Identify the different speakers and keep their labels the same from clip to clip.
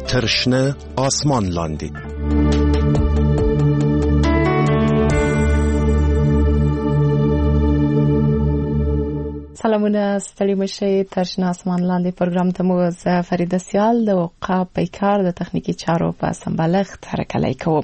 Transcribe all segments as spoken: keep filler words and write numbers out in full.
Speaker 1: تر شنه آسمان لاندې.
Speaker 2: سلامونه، ستړي مشئ. تر شنه آسمان لاندې پروګرام ته مو زه فریده سیال د وقاف پیکار د تخنیکی چارو په سمبالښت هرکلی کوم.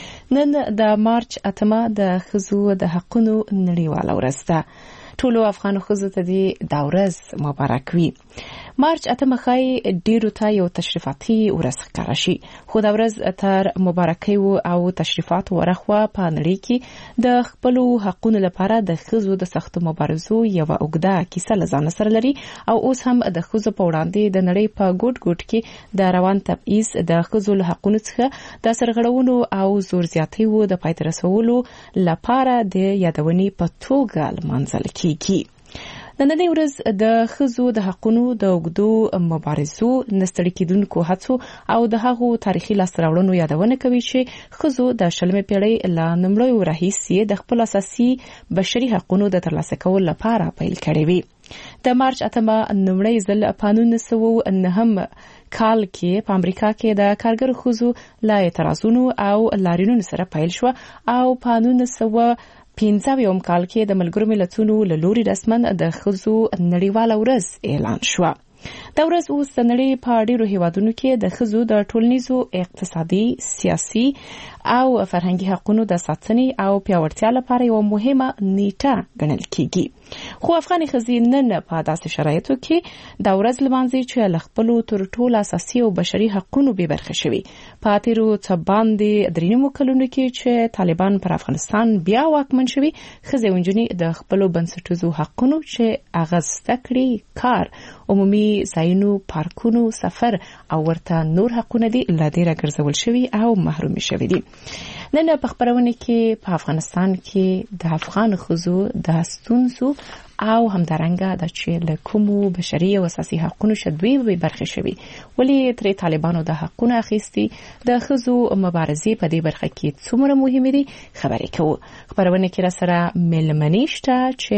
Speaker 2: نن د مارچ اتمه د ښځو د حقونو نړیواله ورځ ده. ټولو افغان ښځو ته دې دا ورځ مبارک وي. مارچ اتمه ښایي ډیرو ته یو تشریفاتي ورځ ښکاره شي، خو دا ورځ تر مبارکۍ او تشریفاتو ورخوا په نړۍ کې د خپلو حقونو لپاره د ښځو د سختو مبارزو یوه اوږده کیسه له ځانه سره لري، او اوس هم د ښځو په وړاندې د نړۍ په ګوټ ګوټ کې د روان تبعیض د ښځو له حقونو څخه د سرغړونو او زور زیاتیو د پای ته رسولو لپاره د یادونې په توګه لمانځل کیږي. نننۍ ورځ د ښځو د حقونو د اوږدو مبارزو، نستړي کېدونکو هڅو او د هغو تاریخي لاسته راوړنو یادونه کوي چې ښځو د شلمې پیړۍ له لومړیو راهیسې د خپل اساسي بشري حقونو د ترلاسه کولو لپاره پیل کړی وي. د مارچ اتمه لومړی ځل په نولس سوه نهم کال کې په امریکا کې د کارګرو ښځو له اعتراضونو او لاریونونو سره پیل شو، او په نولس سوه پنځه اویایم کال کې د ملګرو ملتونو له لوري رسمن د ښځو نړیواله ورځ اعلان شو. دا ورځ اوس د نړۍ په ډیرو هیوادونو کې د ښځو د ټولنیزو، اقتصادي، سیاسي او فرهنګي حقونو د ساتنې او پیاوړتیا لپاره یو مهمه نیټه ګڼل کیږي. خو افغاني ښځې نن په داسې شرایطو کې دا ورځ لمانځي چې له خپلو تر ټولو اساسي او بشري حقونو بې برخې شوي. په تیرو څه باندې درې نیمو کلونو کې چې طالبان پر افغانستان بیا واکمن شوي، ښځې او نجونې د خپلو بنسټیزو حقونو چې هغه زده کړې، کار، عمومي ځایونو، پارکونو، سفر او ورته نور حقونه دي له ډیره ګرځول شوي او محرومي شوي دي. نن په خبرونه کې په افغانستان کې د افغان ښځو د ستونزو او همدارنګه د چې له کومو بشري او اساسي حقونو شدوي به برخه شوي، ولی تر طالبانو د حقونو اخیستي د ښځو مبارزې په دې برخه کې څومره مهمه دي خبرې کوو. خبرونه کې را سره ملمنې شته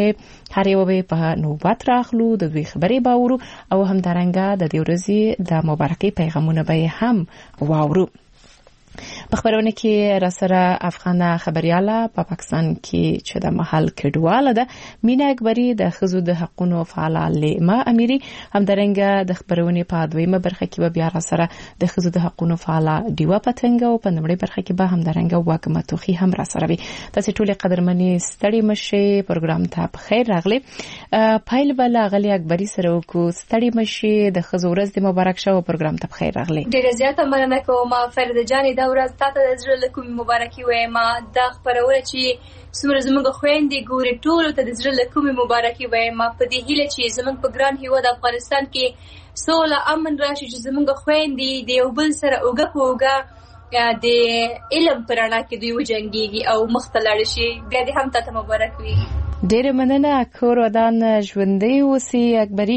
Speaker 2: چې هر یو به په نوبت راخلو، د دوی خبرې باورو او همدارنګه د دې ورځې د مبارکۍ پیغامونه به هم واورو. په خبرونه کې را سره افغانه خبرياله په پاکستان کې چې د محل کډواله ده مینا اکبری، د ښځو د حقونو فعاله لیما امیری، همدارنګه د خبرونه په دویمه برخه کې به بیا را سره د ښځو د حقونو فعاله دیوا پتنګ، او په نومړی برخه کې به همدارنګه واګمه توخی هم را سره وي. تاسو ټول قدرمنې ستړي مشه پروګرام ته په خیر راغلي. پایل بل غلی اکبری سره وکړو. ستړي مشه د ښځو ورځ د مبارک شو پروګرام ته په خیر راغلي.
Speaker 3: ډیره زیاته مننه کوم فرید جان. دا ورځ تاسو د زړه له کومې مبارکي وایم. دا خبرونه چې څومره زموږ خويندې ګوري ټول ته د زړه له کومې مبارکي وایم. په دې هیله چې زموږ په ګران هیواد افغانستان کې سوله امن راشي، چې زموږ خويندې د یو بل سره اوګه په اوګه د علم پرانا کې دوی وجنګيږي او مختلړ شي. بیا دې هم تاسو مبارک وي.
Speaker 2: ډېر مننه. کور ودان ژوندۍ اوسئ. اکبری،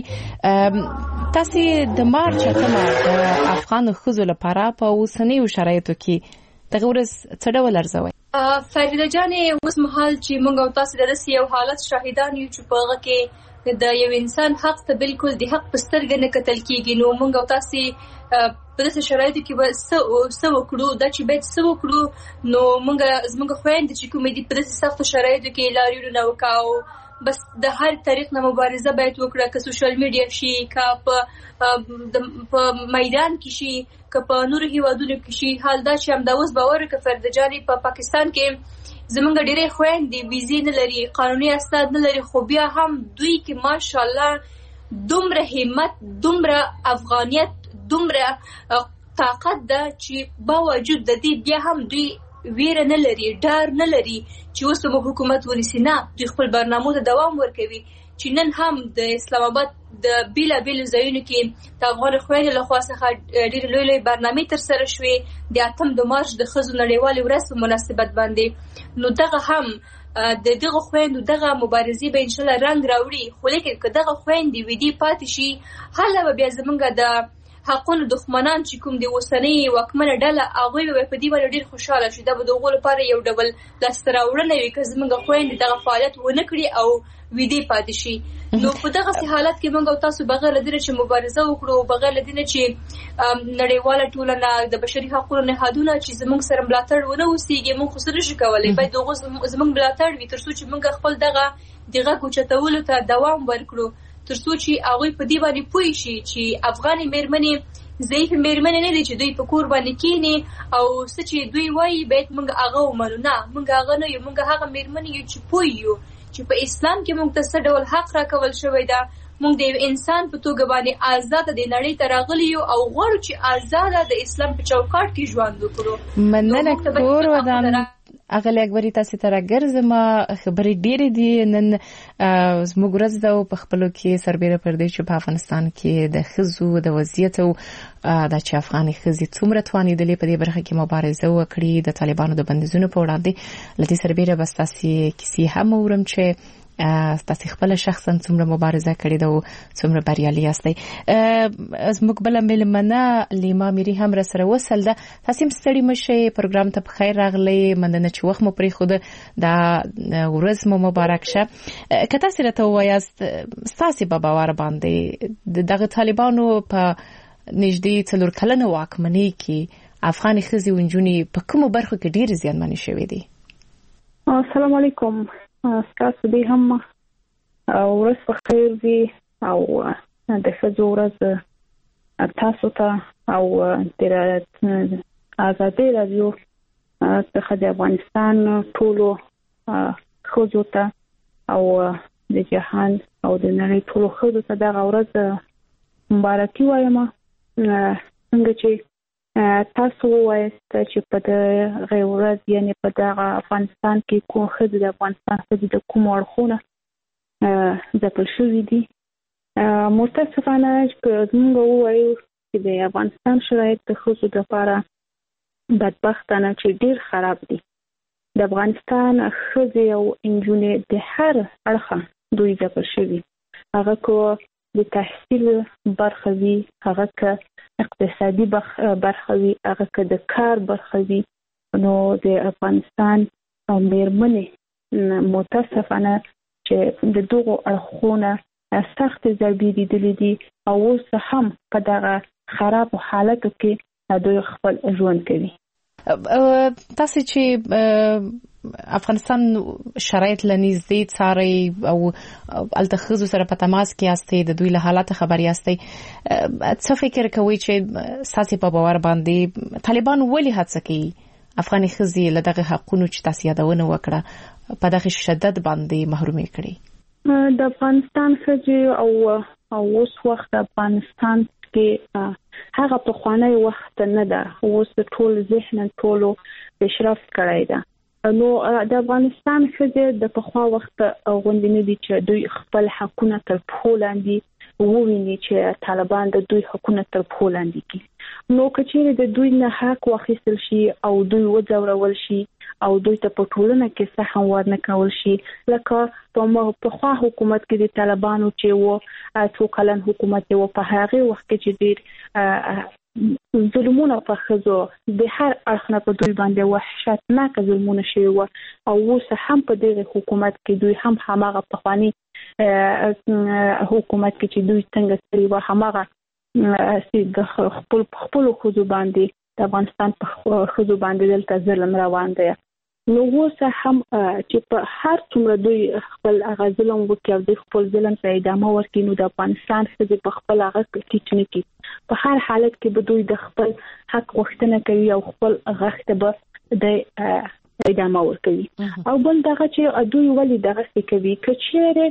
Speaker 2: تاسو د مارچ اتمه د افغان ښځو لپاره په اوسنیو شرایطو کې دغه ورځ څه ډول ارزوئ؟
Speaker 3: فریده جانې، اوس مهال چې موږ او تاسو د داسې یو حالت شاهدان یو چې په هغه کې د یو انسان حق ته بالکل د حق په سترګه نه کتل کېږي، نو موږ او تاسو په داسې شرایطو کې به څه وکړو؟ دا چې باید څه وکړو، نو موږ زموږ خویندې چې کومې دي په داسې سختو شرایطو کې لاریونونه وکړو، بس د هر طریق نه مبارزه باید وکړه، که سوشل میډیا شي، که په په میدان کې شي، که په نورو هیوادونو کې شي. حال دا چې همدا اوس باور وکړه فرده جانې، په پاکستان کې زمونږ ډېرې خویندې ویزې نه لري، قانوني اسناد نه لري، خو بیا هم دوی کې ماشاءالله دومره همت، دومره افغانیت، دومره طاقت ده چې باوجود د دې بیا هم دوی ویره نه لري، ډار نه لري چې اوس به حکومت ونیسي. نه، دوی خپل برنامو ته دوام ورکوي. چې نن هم د اسلام آباد د بیلا بیل ځایونو کې د افغان خویندو له خوا څخه ډېرې لوی لوی برنامې ترسره شوې د اتم د مارچ د ښځو نړیوالې ورځ په مناسبت باندې. نو دغه هم د دغه خویندو دغه مبارزې به انشاءالله رنګ راوړي. خو لیکن که دغه خویندې ویدي پاتې شي، هله به بیا زمونږ د حقونو دښمنان چې کوم دی اوسنۍ واکمنه ډله، هغوی به په دې باندې ډېر خوشحاله شي. دا به د هغو لپاره یو ډول لاسته راوړنه وي که زمونږ خویندې دغه فعالیت ونه کړي او ویدي پاتې شي. نو په دغه حالت کې موږ تاسو بغیر لدینه چې مبارزه وکړو، بغیر لدینه چې نړیواله ټولنه د بشري حقوقو نهادونه چې زموږ سره ملاتړ ونه وسیږي، موږ خو سره نشو کولای. باید دغه زموږ ملاتړ وي ترڅو چې موږ خپل دغه دغه کوچتولو ته دوام ورکړو، ترڅو چې هغه په دې باندې پوه شي چې افغاني مېرمنې ضعیف مېرمنې نه دي چې دوی په کور باندې کینی او څه چې دوی وایي باید موږ هغه ومنو. نه، موږ هغه نه یو، موږ هغه مېرمنې یو چې پوه یو چې په اسلام کې موږ ته څه ډول حق راکول شوی ده. موږ د یو انسان په توګه باندې آزاد د نړۍ ته راغلي یو او غواړو چې آزاد د اسلام په چوکاټ کې ژوند وکړو.
Speaker 2: مننه کور ودان اغلی اکبري تاسو ته راګرځم. خبرې ډېرې دي نن زموږ ورځ ده په خپلو کې سربېره پر دې چې په افغانستان کې د ښځو د وضعیت او دا چې افغاني ښځې څومره توانېدلې په دې برخه کې مبارزه وکړي د طالبانو د بندیزونو په وړاندې. له دې سربېره بس تاسو کیسې هم اورم چې تاسو خپل شخصا څومره مبارزه کړې ده او څومره بریالي یاستئ. زموږ بل ملمنه لیما میری هم را سره وصل ده. تاسو هم ستړي مشه، پروګرام ته بخیر راغلی. مننه چې وخت مو پرې خود دا ورځ مو مبارک شه. که تاسو راته وایاست تاسو په باور باندې دغه طالبانو په نږدې څلور کلنه واکمنۍ کې افغاني ښځې او نجونې په کومو برخو کې ډېر زیانمنې شوې دي؟
Speaker 4: السلام علیکم. تاسو دې هم ورځ په خیر وي او د ښځو ورځ تاسو ته او د آزادۍ راډیو څخه د افغانستان ټولو ښځو ته او د جهان او د نړۍ ټولو ښځو ته دغه ورځ مبارکي وایم. څنګه چې تاسو وایست چې په دغه ورځ یعنی په دغه افغانستان کې کوم ښځې د افغانستان ښځې د کوم اړخونه ځپل شوي دي، متاسفانه موږ ووایو چې د افغانستان شرایط د ښځو لپاره بدبختانه چې ډېر خراب دي. د افغانستان ښځې او نجونې د هر اړخه دوی ځپل شوي، هغه کو د تحصیل برخه وي، هغه که اقتصادي برخه وي، هغه که د کار برخه وي. نو د افغانستان مېرمنې متاسفانه چې د دغو اړخونه سخت ضربې لیدلې دي او اوس هم په دغه خرابو حالاتو کې دوی خپل ژوند کوي.
Speaker 2: تاسو چې افغانستان شرایط لنیزدې څاري او الته ښځو سره په تماس کې یاستئ، د دوی له حالات خبر یاستئ، څه فکر کوئ چې تاسو په باور باندې طالبان ولې هڅه کوي افغاني ښځې له دغه حقونو چې تاسو یادونه وکړه په دغه شدت باندې محرومې کړي؟
Speaker 4: د افغانستان ښځې او اوس وخت افغانستان کې هغه په خوانی وخت نه ده، اوس ټول ذهن ټولو پیشرفت کړی ده. نو د افغانستان ښځې د پخوا وخت غوندې نه دي چې دوی خپل حقونه تر پښو لاندې وویني چې طالبان د دوی حقونه تر پښو لاندې کړي. نو که چیرې د دوی نه حق واخیستل شي او دوی وځورول شي او دوی ته په ټولنه کې څه هم ورنه کول شي، لکه په پخوا حکومت کې د طالبانو چې و څو کلن حکومت و په هغه وخت کې چې ډېر ظلمونه په ښځو د هر اړخ نه په دوی باندې وحشتناک ظلمونه شوي و او اوس هم په دغه حکومت کې دوی هم هماغه پخواني حکومت کې چې دوی څنګه کړی و هماغه د خپل خپل ښځو باندې د افغانستان په ښځو باندې دلته ظلم روان دی. نو اوس هم چې په هر څومره دوی خپل هغه ظلم وکړي او دوی خپل ظلم ته ادامه ورکړي، نو د افغانستان ښځې په خپل هغه ټیټ نه کړي. په هر حالت کې به دوی د خپل حق غوښتنه کوي او خپل غږ ته به د ادامه ورکوي. او بل دغه چې دوی ولې دغه څه کوي، که چیرې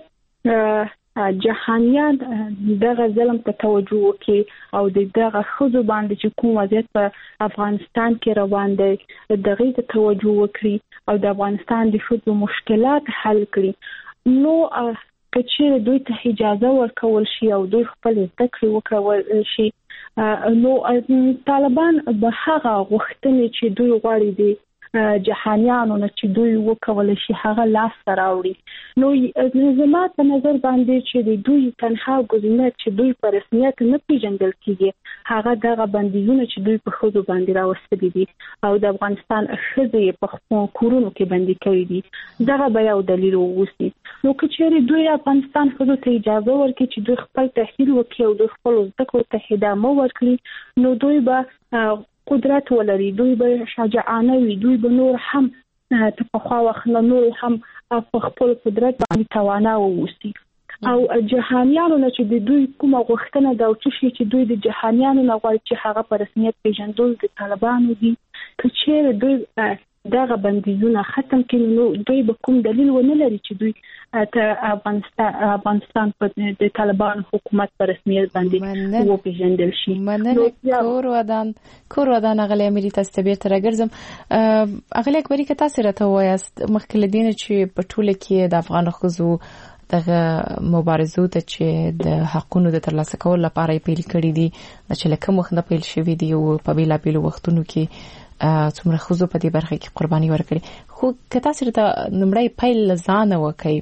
Speaker 4: جهانیان دغه ظلم ته توجه وکړي او دغه ښځو باندې چې کوم وضعیت په افغانستان کې روان دی دغه ته توجه وکړي او د افغانستان د ښځو مشکلات حل کړي، نو که چیرې دوی ته اجازه ورکول شي او دوی خپل زده کړې وکړول شي، نو طالبان به هغه غوښتنې چې دوی غواړي دي جهانیانو نه چې دوی وکولای شي هغه لاس راوړي. نو زما په نظر باندې چې دوی تنها ګزینه چې دوی په رسمیت نه پیژندل کیږي هغه دغه بندیزونه چې دوی په ښځو باندې راوستلي دي او د افغانستان ښځې په کورونو کې بندي کړي دي، دغه به یو دلیل ووسی. نو که چیرې دوی افغانستان ښځو ته اجازه ورکړي چې دوی خپل تحصیل وکړي او دوی خپل زده کړو ته ادامه ورکړي نو دوی به قدرت ولري، دوی به شجاعانه وي، دوی به نور هم ته په خوا وخت نور هم په خپل قدرت باندې توانا ووسي. او جهانیانو نه چې د دوی کومه غوښتنه دا او چې دوی د جهانیانو نه غواړي چې هغه په رسمیت پیژندل د طالبانو دي، که چیرې دوی دغه بندیزونه ختم کړي نو دوی به کوم دلیل ونه لري چې دوی ته افغانستان افغانستان په د طالبان حکومت په رسمیت باندې وپیژندل شي.
Speaker 2: مننه کور ودان کور ودان اغلی امری تاسو ته بیرته راګرځم. اغلی اکبري که تاسو راته وایاست مخکې لدینه چې په ټوله کې د افغان ښځو دغه مبارزو ته چې د حقونو د ترلاسه کولو لپاره پیل کړي دي چې لکه مخ نه پیل شوی دی او په بیلابیلو وختونو کې څومره ښځو په دې برخه کې قرباني ورکړي، خو که تاسو ته نمړی پیل ځان وکړي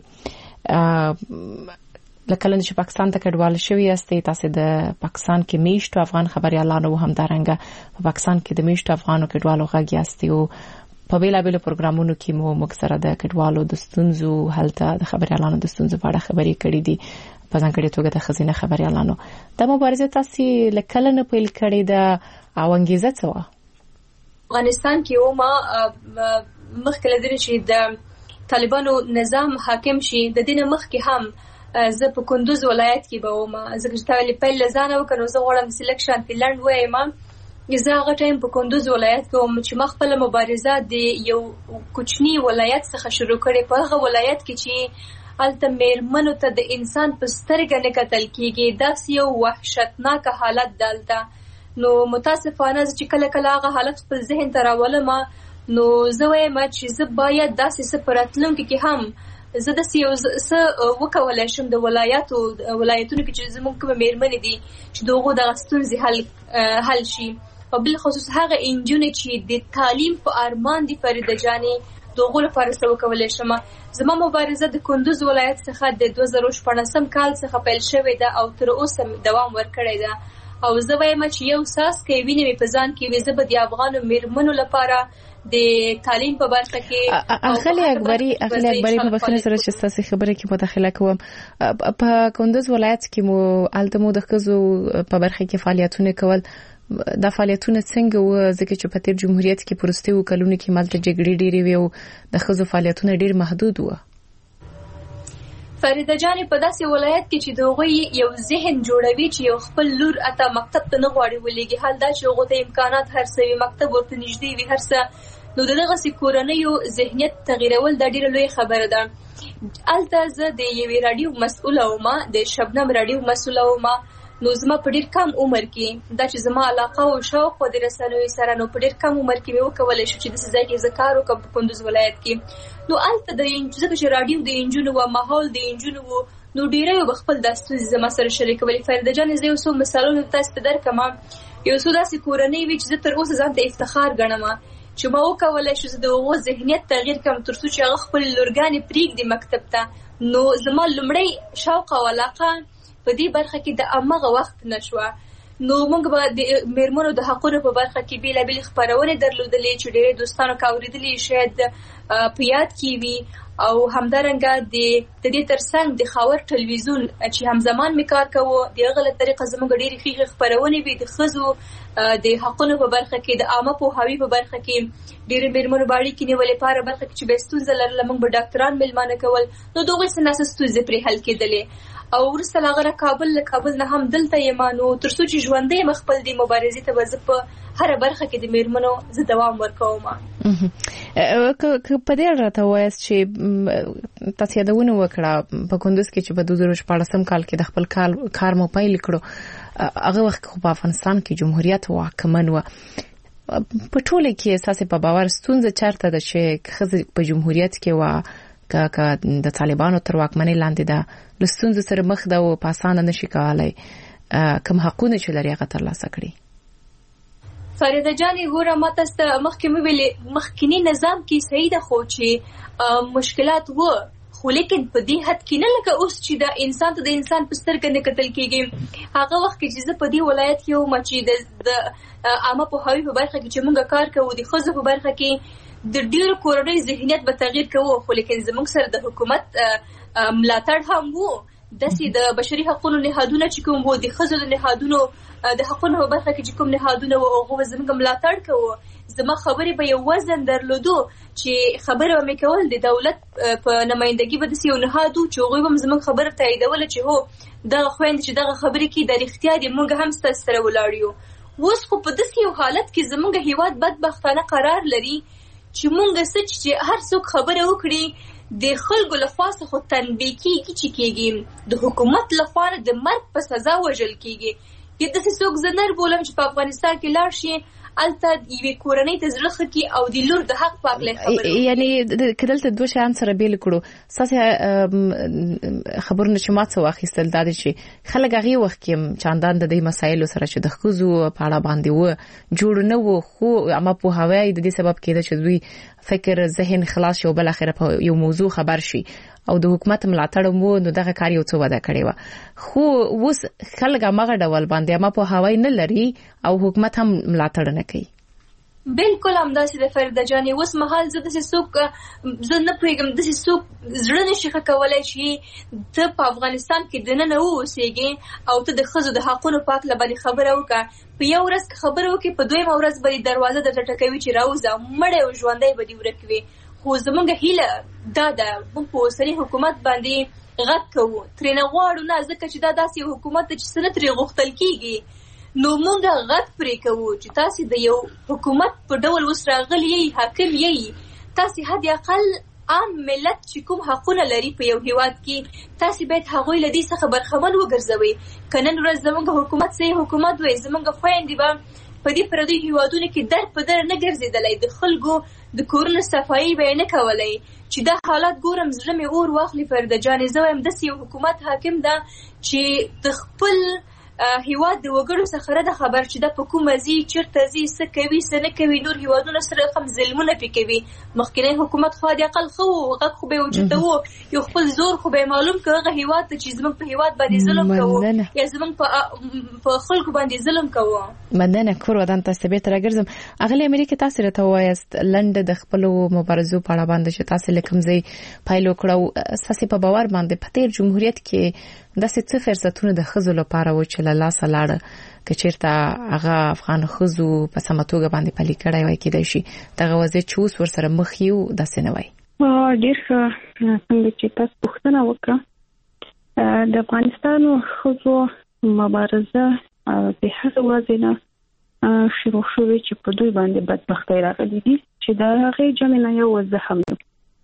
Speaker 2: لکه لنډ چې پاکستان ته کډوال شوی یاستئ، تاسو د پاکستان کې میشتو افغان خبريالانو هم دارنګه په پاکستان کې د میشتو افغانو کډوالو غږ یاستئ او په بیلابیلو پروګرامونو کې مو موږ سره د کډوالو د ستونزو هلته د خبريالانو د ستونزو په اړه خبرې کړې دي، په ځانګړي توګه د ښځینه خبريالانو. د مبارزې تاسو لکه نه پیل کړې ده او انګیزه څه وه؟
Speaker 3: افغانستان کې او ما مخکې لدري چې د طالبانو نظام حاکم شي د دینه مخ کې هم زه په کندوز ولایت کې به ومه، زه چې تاویل پیل لزانه وکړو زه غواړم سلیکشن فنلند وایم زه هغه ټایم په کندوز ولایت کې وم چې مخفله مبارزه د یو کوچنی ولایت څخه شروع کړې. په هغه ولایت کې چې الته میرمنو ته د انسان په سترګه نه کتل کېږي، داسې یو وحشتناک حالت دلته. نو متاسفانه چې کله کله هغه حالت خپل ذهن ته راولم نو زه وایم چې زه باید داسې څه په راتلونکي کې هم زه داسې یو څه وکولی شم د ولایاتو ولایتونو کې چې زموږ کومې میرمنې دي چې د هغو دغه ستونزې حل حل شي، او بالخصوص هغه انجونې چې د تعلیم په ارمان دي فریده جانې د هغو لپاره څه وکولی شم. زما مبارزه د کندوز ولایت څخه د دوه زره شپاړسم کال څخه پیل شوې ده او تر اوسه دوام ورکړی ده. او زه وایم چې یو ساس کې وینې مې په ځان کې وي زه به د افغانو میرمنو لپاره د تعلیم په برخه کې.
Speaker 2: اغلی اکبري اغلی اکبري په بخښنه سره چې تاسو خبره کې مداخله کوم، په کندوز ولایت کې مو الته مو د ښځو په برخه کې فعالیتونه کول، دا فعالیتونه څنګه و؟ ځکه چې په تیر جمهوریت کې پرستیو کلونو کې مالته جګړې ډېرې وي او د ښځو فعالیتونه ډېر محدود و.
Speaker 3: فریده جانې په داسې ولایت کې چې د هغوی یو ذهن جوړوي چې یو خپل لور اته مکتب ته نه غواړي ولېږي، حال دا چې هغو ته امکانات هر څه وي، مکتب ورته نږدې وي، هر څه، نو د دغسې کورنیو ذهنیت تغیرول دا ډېره لویه خبره ده. هلته زه د یوې راډیو مسؤله ومه، د شبنم راډیو مسؤله ومه، نو زما په ډېر کم عمر کې دا چې زما علاقه او شوق د رسنیو سره نو په ډېر کم عمر کې مې وکولی شو چې داسې ځای کې زه کار وکړم په کندوز ولایت کې. نو هلته د ځکه چې راډیو د انجونو و، ماحول د انجونو و، نو ډېری به خپل دا ستونزې زما سره شریکولې. فریده جانې زه یو څو مثالونه تاسو ته درکړم، یو څو داسې کورنۍ وي چې زه تر اوسه ځان ته افتخار ګڼم چې ما وکولی شو زه د هغو ذهنیت تغییر کړم تر څو چې هغه خپلې لورګانې پرېږدي مکتب ته. نو زما لومړی شوق او علاقه په دې برخه کې د امغه وخت نشوه. نو موږ به د میرمنو د حقونو په برخه کې بیلابیلې خپرونې درلودلې چې ډېرې دوستانو که اورېدلې شاید په یاد کې وي، او همدارنګه د دې ترڅنګ د خاور ټلویزیون چې همزمان مې کار کوو د هغه له طریقه زموږ ډېرې ښې خپرونې وي د ښځو د حقونو په برخه کې، د عامه پوهاوي په برخه کې ډېرې میرمنو به اړیکې نیولې په هره برخه کې چې به ستونزه لرله موږ به ډاکټران میلمانه کول، نو د هغوی څه ناڅه ستونزې پرې حل کېدلې. او وروسته له هغه کابل له کابل نه هم دلته یم، نو تر څو چې ژوندی یم خپل دې مبارزې ته به زه په هره برخه کې د میرمنو زه دوام ورکوم.
Speaker 2: که په دې راته وایاست چې تاسو یادونه وکړه په کندوز کې چې په دوه زره شپاړسم کال کې د خپل کار مو پیل کړو، هغه وخت خو په افغانستان کې جمهوریت واکمن و، په ټوله کې اساسي په باور ستونزه چارته ده چې ښځې په جمهوریت کې و که د طالبانو تر واکمنۍ لاندې ده له ستونزو سره مخ ده او په اسانه نشي کولی کوم حقونه چې لري هغه ترلاسه کړي.
Speaker 3: فریده جانې ګوره ما تاسو ته مخکې مې ویلې مخکینی نظام کې صحیح ده خو چې مشکلات و، خو لیکن په دې حد کې نه لکه اوس چې د انسان ته د انسان په سترګه نه کتل کېږي. هغه وخت کې چې زه په دې ولایت کې وم چې د عامه پوهاوي په برخه کې چې موږ کار کوو د ښځو په برخه کې د ډیرو کورنۍ ذهنیت به تغییر کوو، خو لیکن زموږ سره د حکومت ملاتړ هم وو. داسې د بشري حقوقو نهادونه چې کوم وو، د ښځو د نهادونو د حقونو په برخه کې چې کوم نهادونه وو، هغه زموږ ملاتړ کوو. زما خبرې به یو وزن درلودو چې خبره به مې کول د دولت په نمایندګي به داسې یو نهاد وو چې هغوی به زموږ خبره تاییدوله چې هو دغه خویندې چې دغه خبرې کوي د رښتیا دي، موږ هم ستاسو سره ولاړ یو. اوس خو په داسې یو حالت کې زموږ هیواد بدبختانه قرار لري چې موږ څه چې هر څوک خبره وکړي د خلکو لخوا څخه تنبیه کېږي چې کېږي د حکومت لخوا د مرګ په سزا وژل کېږي. یا داسې څوک زه نه بولم چې په افغانستان کې لاړ شي الته یوې کورنۍ ته زړه ښه کړي او د لور د حق په هکله خبرې وکړي.
Speaker 2: یعنې که دلته دوه شیان سره بېل کړو، ستاسې خبرونه چې ما څه واخیستل دا دی چې خلک هغې وخت کې چندان د دې مسایلو سره چې د ښځو په اړه باندې وه جوړ نه وو، خو اما پوهاوی د دې سبب کېده چې دوی فکر ذهن خلاص شي او بالاخره په یو موضوع خبر شي او د حکومت ملاتړ مو نو دغه کار یو څه وده کړی و. خو اوس خلک هغه ډول باندې اما پوهاوی نه لري او حکومت هم ملاتړ نه کوي.
Speaker 3: بالکل همداسې د فریده جانې اوس مهال زه داسې څوک زه نه پوهېږم داسې څوک زړه نشي ښه کولی چې ته په افغانستان کې دننه ووسېږې او ته د ښځو د حقونو په هکله باندې خبره وکړه. په یو ورځ که خبره وکړې په دویمه ورځ به دې دروازه درته ټکوي چې راوځه مړی او ژوندی به دې ورک وي. خو زموږ هیله دا ده موږ په اوسني حکومت باندې غږ کوو، ترېنه غواړو نه، ځکه چې دا داسې یو حکومت ده چې څه نه ترې غوښتل کېږي. نو موږ غږ پرې کوو چې تاسې د یو حکومت په ډول اوس راغلي یې، حاکم یې، تاسې حد اقل عام ملت چې کوم حقونه لري په یو هیواد کې تاسې باید هغوی له دې څخه برخمن وګرځوئ. که نن ورځ زموږ حکومت صحیح حکومت وای، زموږ خویندې به په دې پردیو هیوادونو کې در په در نه ګرځېدلی، د خلکو د کورونو صفایي به یې نه کولی. چې دا حالات ګورم زړه مې اور واخلي فرده جانې. زه وایم داسې یو حکومت حاکم ده چې د خپل هیواد د وګړو څخه نه خبر چې دا په کومه ځي، چېرته ځي، څه کوي، څه نه کوي، نور هیوادونه سره هم ظلمونه پرې کوي. مخکینی حکومت خو د اقل ښه و، غږ خو به یې اوچته و، یو خپل زور خو به یې معلوم که هغه هیواد ته چې زموږ په هیواد باندې ظلم کوو یا زموږ په خلکو باندې ظلم کوو.
Speaker 2: مننه. کور ودان تاسو به تر ګرځم. اغلی امریکا تاسو راته وایست لنډ د خپل مبارزو په اړه باندې چې تاسو لکم ځای پایلو کړو، اساسي په باور باندې په تیر جمهوریت کې داسې څه فرصتونه د ښځو لپاره و چې له لاسه لاړه که چېرته هغه افغان ښځو په سمه توګه باندې پلي کړی وای کېدای شي دغه وضعیت چې اوس ورسره مخ یو داسې نه وای.
Speaker 4: ډېر ښه څنګه چې تاسو پوښتنه وکړه. د افغانستان ښځو مبارزه د هغه ورځې نه شروع شوې چې په دوی باندې بدبختۍ راغلي دي چې د هغې جمع نه یو زه هم یم.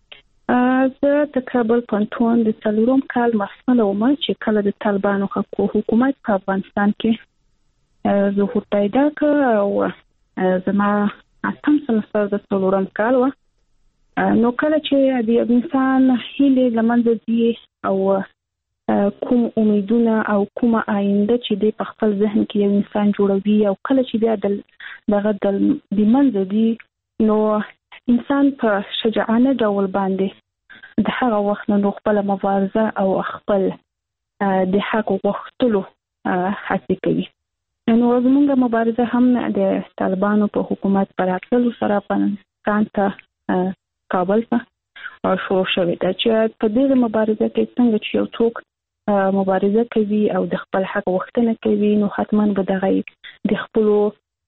Speaker 4: زه د کابل پوهنتون د څلورم کال محصله وم چې کله د طالبانو حکومت په افغانستان کې ظهور پیدا کړ او زما اتم سمستر د څلورم کال و. نو کله چې د انسان هیلې له منځه ځي او کوم امیدونه او کومه آینده چې د خپل ذهن کې یو انسان جوړوي او کله چې بیا دغه د منځه ځي نو انسان په شجاعانه ډول باندې د هغه وخت نه خپل مبارزه او خپل د حق غوښتلو هڅه کوي. نو زموږ مبارزه هم د طالبانو په حکومت پر راتللو سره افغانستان ته کابل ته شروع شوې ده چې په دې مبارزه کې څنګه چې یو څوک مبارزه کوي او د خپل حق غوښتنه کوي نو حتما به دغه د خپلو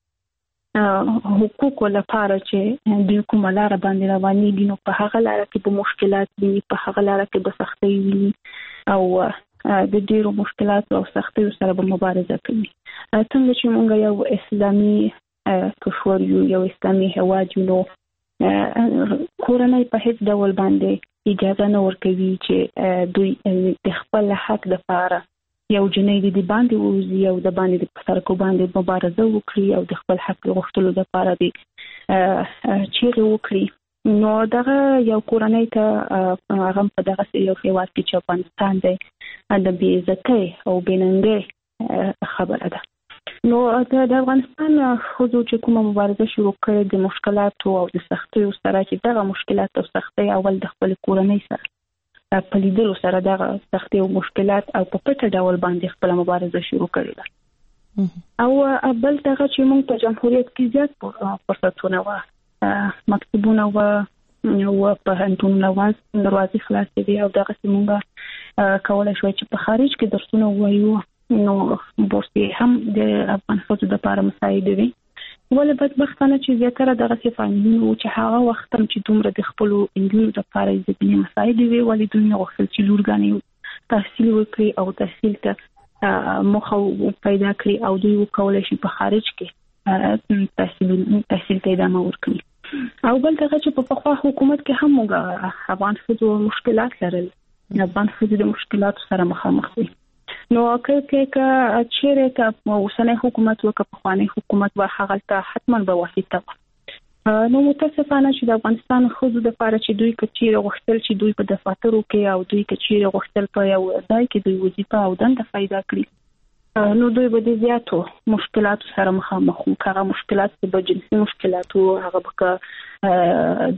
Speaker 4: حقوقو لپاره چې د کومه لاره باندې رواني دي نو په هغه لاره کې به مشکلات وي، په هغه لاره کې به سختۍ وي او د ډېرو مشکلاتو او سختیو سره به مبارزه کوي. څنګه چې موږ یو اسلامي کشور یو یو اسلامي هیواد یو نو کورنۍ په هیڅ ډول باندې اجازه نه ورکوي چې دوی د خپل حق لپاره یو جنۍ د باندې ووزي او د باندې د سرکو باندې مبارزه وکړي او د خپل حق غوښتلو لپاره د چیغې وکړي. نو دغه یو کورنۍ ته هغه په دغه یو هیواد کې چې افغانستان دی د بې عزتۍ او بې ننګۍ خبره ده. نو د افغانستان ښځو چې کومه مبارزه شروع کړې د مشکلاتو او د سختیو سره چې دغه مشکلات او سختۍ اول د خپل کورنۍ سره په لیدلو سره دغه سختۍ او مشکلات او په پټه ډول باندې خپل مبارزه شروع کړې ده. او بل دغه چې موږ په جمهوریت کې زیات فرصتونه و مکتبونه و او په هنتون نواز دروازې خلاصې دي او دغه چې موږ کولای شوی چې په خارج کې درسونه ووایو نو بورسي هم د افغان ښځو لپاره مساعده وي. ولې بدبختانه چې زیاتره دغه فامیلونو چې هغه وخت هم چې دومره د خپل انګلیو لپاره ځینې مساعده وي ولې دوی نه غوښتل چې لورګانې تحصیل وکړي او تحصیل ته مخه پیدا کړي او دوی وکولای شي په خارج کې تحصیل تحصیل ته ادامه ورکړي. او بل دغه چې په پخوا حکومت کې هم موږ افغان ښځو مشکلات لرل، افغان ښځې د مشکلاتو سره مخامخ دي. نو که که چیرې که اوسنی حکومت وکړه پخوانی حکومت به هغه ته حتما به واسطه نو متاسفانه چې د افغانستان ښځو لپاره چې دوی که چیرې غوښتل چې دوی په دفاترو کې او دوی که چیرې غوښتل په یو ځای کې دوی وظیفه او دنده پیدا کړي نو دوی به د زیاتو مشکلاتو سره مخامخ وو. هغه مشکلات به جنسي مشکلات وو، هغه به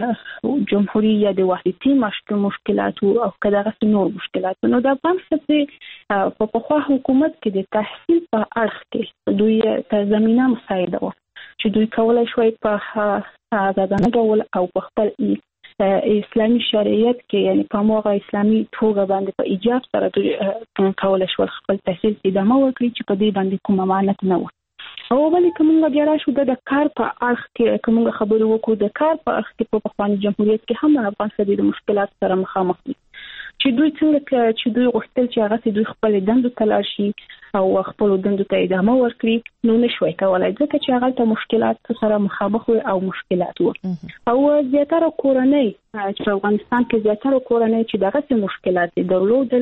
Speaker 4: د جمهوریت یا د وحدتي مشکلات وو او که دغه نور مشکلات. نو د افغان ښځې په پخوا حکومت کې د تحصیل په اړخ کې دوی ته زمینه مساعده وه چې دوی کولای شوی په آزادانه ډول او په خپل اسلامي شریعت کې یعنی په موغه اسلامي توګه باندې په ایجاب سره دوی کولای شول خپل تحصیل ادامه ورکړي چې په دې باندې کوم امانت نه و. او ولې کومه بیا راشو د کار په اړخ کې کومه خبرو وکړو د کار په اړخ کې په پخوانی جمهوریت کې هم افغان ښځې د مشکلات سره مخامخ دي چې دوی څنګه چې دوی غوښتل چې هغه دوی خپل دندو ته لاړ شي او خپل دندو ته ادامه ورکړي نو نشوي کولای ځکه چې هغه ته مشکلات سره مخامخ وي او مشکلات وو. او زیاتره کورنۍ چې افغانستان کې زیاتره کورنۍ چې دغه مشکلات درلودل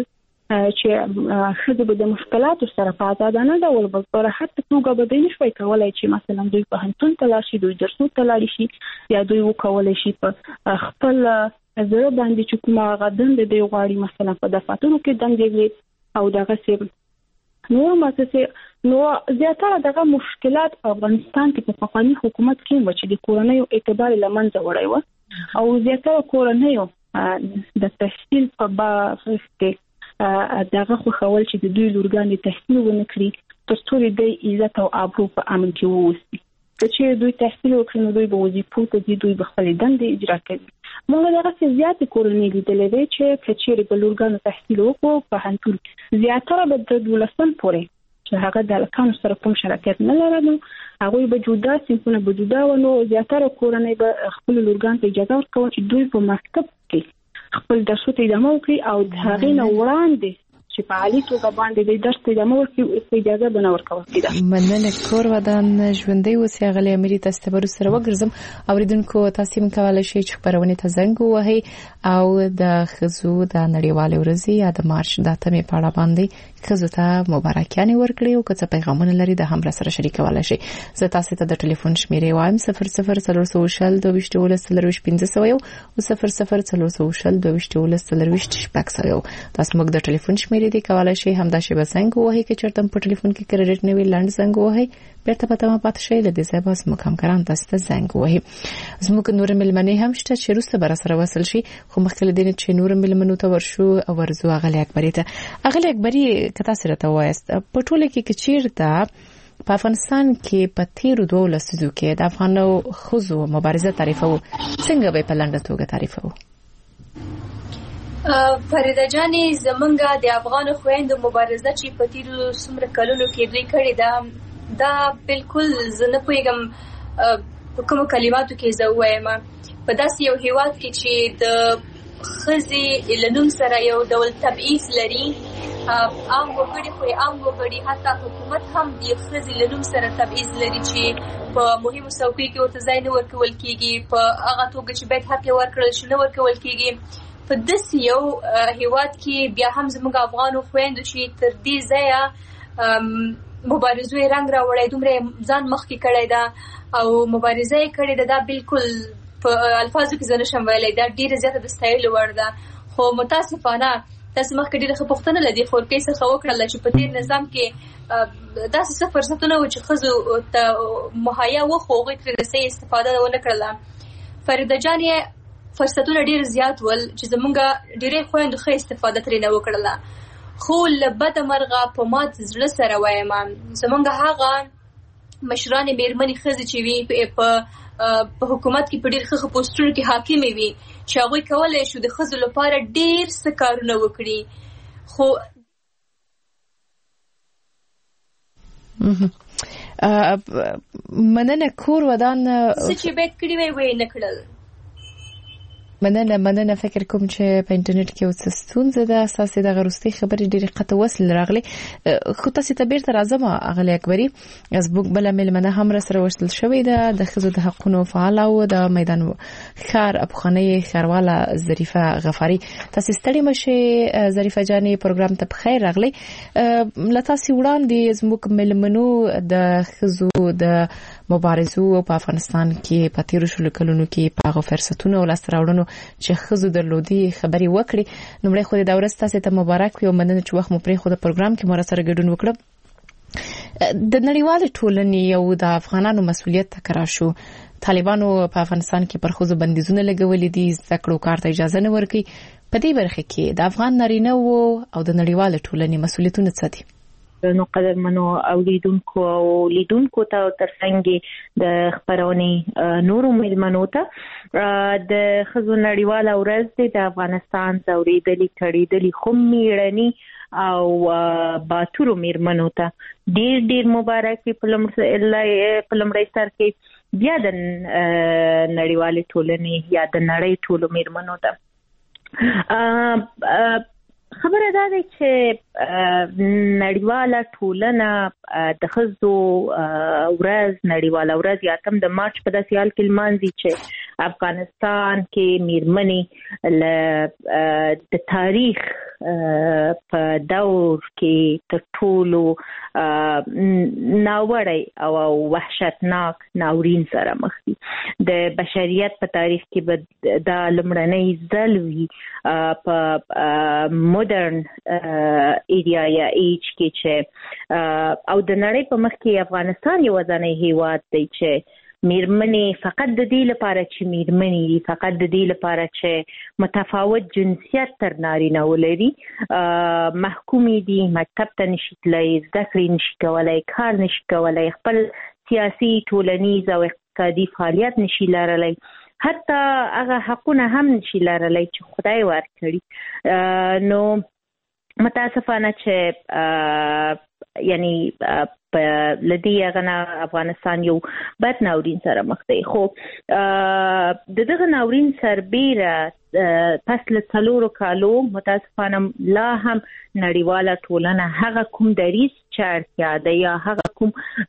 Speaker 4: چې ښځې به د مشکلاتو سره په آزادانه ډول په راحت توګه به دوی نشوي کولای چې مثلا دوی پوهنتون ته لاړ شي، دوی درسونو ته لاړ شي یا دوی وکولای شي په خپل زه باندې چې کومه غدند دی غواړي مثلا په دفاترو کې دندې وي او دغه څه نو ماسه نو زیاتره دغه مشکلات په افغانستان کې په پخوانی حکومت کې و چې د کورنۍ اعتبار لمنځه وړی و او زیاتره کورنۍ د تحصیل په باب کې دغه خو خول چې د دوی لورګانې تحصیل ونه کړي تر څو د عزت او آبرو په امن کې ووسي. چې دوی تحصیل وکړي نو دوی به وظیفو ته ځي، دوی به خپل دندې اجرا کوي. موږ دغه زیاتې کورنۍ لیدلې وې چې کچېرې په لورګانو تحصیل وکړو په پوهنتون زیاتره به د دولسم پورې چې هغه د هلکانو سره کوم شراکت نه لرلو هغوی به جدا صنفونه به جدا و نو زیاتره کورنۍ به خپل لورګانو ته اجازه ورکوه چې دوی په مکتب کې خپل درسونه ته ادامه وکړي او د هغې نه وړاندې چې په عالي توګه باندې د درس ته ادامه ورکړي اجازه به نه ورکول کېده.
Speaker 2: مننه کور ودان ژوندۍ اوسئ. ښاغلې اميري تاسو ته به سره وګرځم. اوریدونکو تاسو هم کولای شئ چې خبرونه ته زنګ ووهئ او د ښځو د نړیوالې ورځې یا د مارچ د اتمې په اړه باندې ښځو ته مبارکیانې ورکړي او که څه پیغامونه لري د هم سره شریکولای شئ. زه تاسو ته د ټلیفون شمیرې وایم صفر صفر څلور سوه شل دوه ویشت ولس څلور ویشت پنځه سوه یو او صفر صفر څلور سوه شل دوه ویشت ولس څلور ویشت شپږ سوه یو. تاسو موږ د ټلیفون شمیرې دی کولای شئ همدا شی بسنګ وهي کې چرته په ټلیفون کې کریډټ نه وی لاند زنګ وهي بیرته پته ما پات شي لدې ځای بس مکم کران تاسو ته زنګ وهي. زموږ نور ملمنې هم شته چې روسه بر سره وصل شي خو مخکې دین چې نور ملمنو ته ورشو او ورزو اغلی اکبری ته اغلی اکبری کتا سره ته وایست په ټوله کې کې چیرته په افغانستان کې په تیرو دوه لسیزو کې د افغانو خزو مبارزه تعریفو څنګه به په لاندې توګه تعریفو؟
Speaker 3: فریده جانې زمونږ د افغان خويندو مبارزه چې په تیرو څومره کلونو کې دوی کړې ده دا بالکل زه نه پوهېږم په کومو کلماتو کې زه ووایم په داسې یو هیواد کې چې د ښځې له نوم سره یو ډول تبعیض لري عام وګړي خو عام وګړي حتی حکومت هم د ښځې له نوم سره تبعیض لري چې په مهمو څوکیو کې ورته ځای نه ورکول کېږي په هغه توګه چې باید حق یې ورکړل شي نه ورکول کېږي. په داسې یو هیواد کې بیا هم زموږ افغانو خویندو چې تر دې ځایه مبارزو یې رنګ راوړی دومره ځان مخکې کړی ده او مبارزه یې کړې ده دا بالکل په الفاظو کې زه نشم ویلی دا ډېره زیاته د ستایلو وړ ده. خو متاسفانه تاسو مخکې ډېره ښه پوښتنه له دې خورکۍ څخه وکړله چې په تېر نظام کې داسې څه فرصتونه وو چې ښځو ته مهیا وو خو هغوی ترې د صحیح استفاده ونه کړله. فریده جانې فرصتونه ډیر زیات ول چې زمونږ ډېرې خویندو ښه استفاده ترې نه وکړله خو له بده مرغه په مات زړه سره وایم زمونږ هغه مشرانې مېرمنې ښځې چې وي په په حکومت کې په ډېر ښه ښه پوسټونو کې حاکمې وي چې هغوی کولی شو د ښځو لپاره ډېر څه کارونه وکړي خو
Speaker 2: مننه کور ودان
Speaker 3: څه چې بیت کړی وي وای نه کړل.
Speaker 2: مننه مننه فکر کوم چې په انټرنیټ کې اوس ستونزه ده اساسي د غروستي خبرې ډېری قطه وصل راغلي خو تاسو ته بیرته راځم اغلی اکبري از بوک بل ملمنه هم سره وشتل شوې ده د خزو د حقونو فعال او د میدان خار ابخانه خرواله ظریفه غفاری. تاسو ستړي مشه ظریفه جاني پروګرام ته بخیر راغلي. لتاسو وړاندې زموږ ملمنو د خزو د مبارزو په افغانستان کې په تیر شلو کلونو کې په فرصتونو او لاسراوړنو چې خزو درلودي خبري وکړي. نو مړ خو د دورست تاسو ته مبارک وي او مننه چې وخت مو پرې خو د پروګرام کې مور سره ګډون وکړم. د نړیوال ټولنې او د افغانانو مسولیت تکرار شو. طالبانو په افغانستان کې پر خزو بندیزونه لګولې دي زکړو کار ته اجازه نه ورکړي. په دې برخه کې د افغان نارینه او د نړیوال ټولنې مسولیتونه څه دي؟
Speaker 5: نو قدرمنو اوریدونکو او لیدونکو ته ترڅنګ د خبرونې نورو ملمنو ته د خزو نړیواله ورځ د افغانستان زوریدلي کړيدلي خو میړني او باتورو میرمنو ته ډیر ډیر مبارک په لمړی سر کې بیا د نړیوالې ټولنې یا د نړۍ ټولو میرمنو ته خبره ده چې نړیواله ټولنه د خزو ورځ نړیواله ورځ یا تم د مارچ په داسې حال کې لمانځي چې افغانستان کې میرمنې له د تاریخ په دور کې تر ټولو ناوړی او وحشتناک ناورین سره مخ دي. د بشریت په تاریخ کې دا لمړنۍ ځل وي په مدرن ایریا یا ایج کې چې او د نړۍ په مخ کې افغانستان یو ځانې هیواد دی چې میرمنې فقط د دې لپاره چې میرمنې دي فقط د دې لپاره چې متفاوت جنسیت تر نارینه ولري محکومې دي مکتب ته نشي تللی زده کړې نشي کولای کار نشي کولای خپل سیاسي ټولنیز او اقتصادي فعالیت نشي لرلی حتی هغه حقونه هم نشي لرلی چې خدای ورکړي. نو متاسفانه چې یعنی لدی غنا افغانستان یو بد ناورین سره مخ دی خو د دغه ناورین سربېره پس له څلورو کالو متاسفانه لا هم نړیواله ټولنه هغه کوم دریځ چې اړتیا ده یا هغه کوم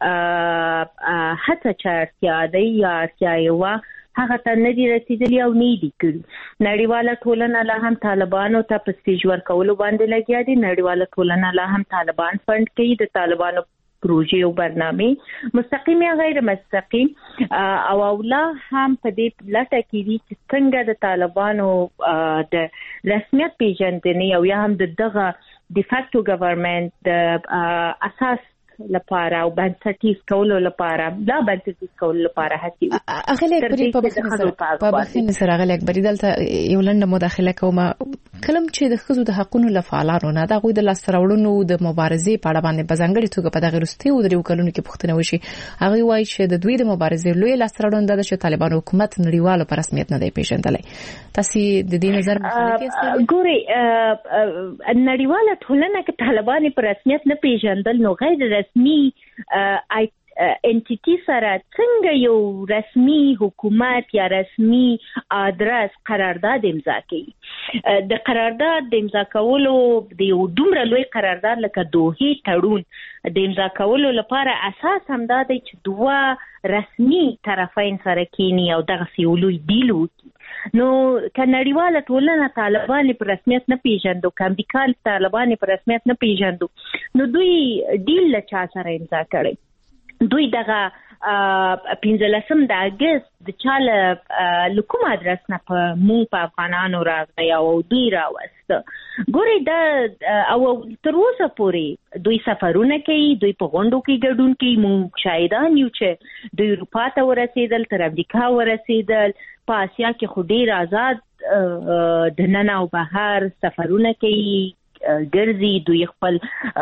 Speaker 5: هڅه چې اړتیا ده یا اړتیا یې هغه ته نه دي رسیدلي او نه دي کړي. نړیواله ټولنه لا هم طالبانو ته په سټیج ورکولو باندې لګیا دي. نړیواله ټولنه لا هم طالبان فند کوي د طالبانو پروژې او برنامې مستقیم یا غیر مستقیم او اولا هم په دې لټه کې دي چې څنګه د طالبانو د رسمیت پیژندنې او یا هم د دغه د فاکټو ګورنمنت د اساس لپاره او بنسټیز کولو لپاره لا بنسټیز کولو لپاره هڅه
Speaker 2: اغلی اکبري په بخښنه په بخښنه سره اغلی اکبري دلته یو لنډه مداخله کوم. کلم چې د خزو د حقونو لفعالانو نه د غوي د لاسراوړنو د مبارزې په اړه باندې بزنګړي توګه په دغه رستي او درو کلونو کې پوښتنه وشي هغه وایي چې د دوی د مبارزې لوی لاسراوړنه د چې طالبان حکومت نړیوالو پر رسمیت نه دی پیژندلای. تاسو د دې نظر مخالفت یاست؟
Speaker 5: ګوري نړیواله ټولنه کې طالبان پر رسمیت نه پیژندل نو غیر رسمي انټیټي سره څنګه یو رسمي حکومت یا رسمي ادرس قرارداد امضا کوي. د قرارداد د امضا کولو د یو دومره لوی قرارداد لکه دوحې تړون د امضا کولو لپاره اساس هم دا دی چې دوه رسمي طرفین سره کینی او دغه سیولوی ډیل وکړي. نو که نړیواله ټولنه طالبان په رسمیت نه پیژندو که امریکا طالبان په رسمیت نه پیژندو نو دوی ډیل له چا سره امضا کړي. دوی دغه پنځلسم د اگست د چاله لکوم ادرس نه په مو په افغانانو راغی او دوی راوسته. ګوري دا او تر اوسه پورې دوی سفرونه کوي دوی په غونډو کې ګډون کوي. مونږ شاهدان یو چې دوی اروپا ته ورسېدل تر امریکا ورسېدل په اسیا کې خو ډیر آزاد د نن او بهر سفرونه کوي ګرځي. دوی خپل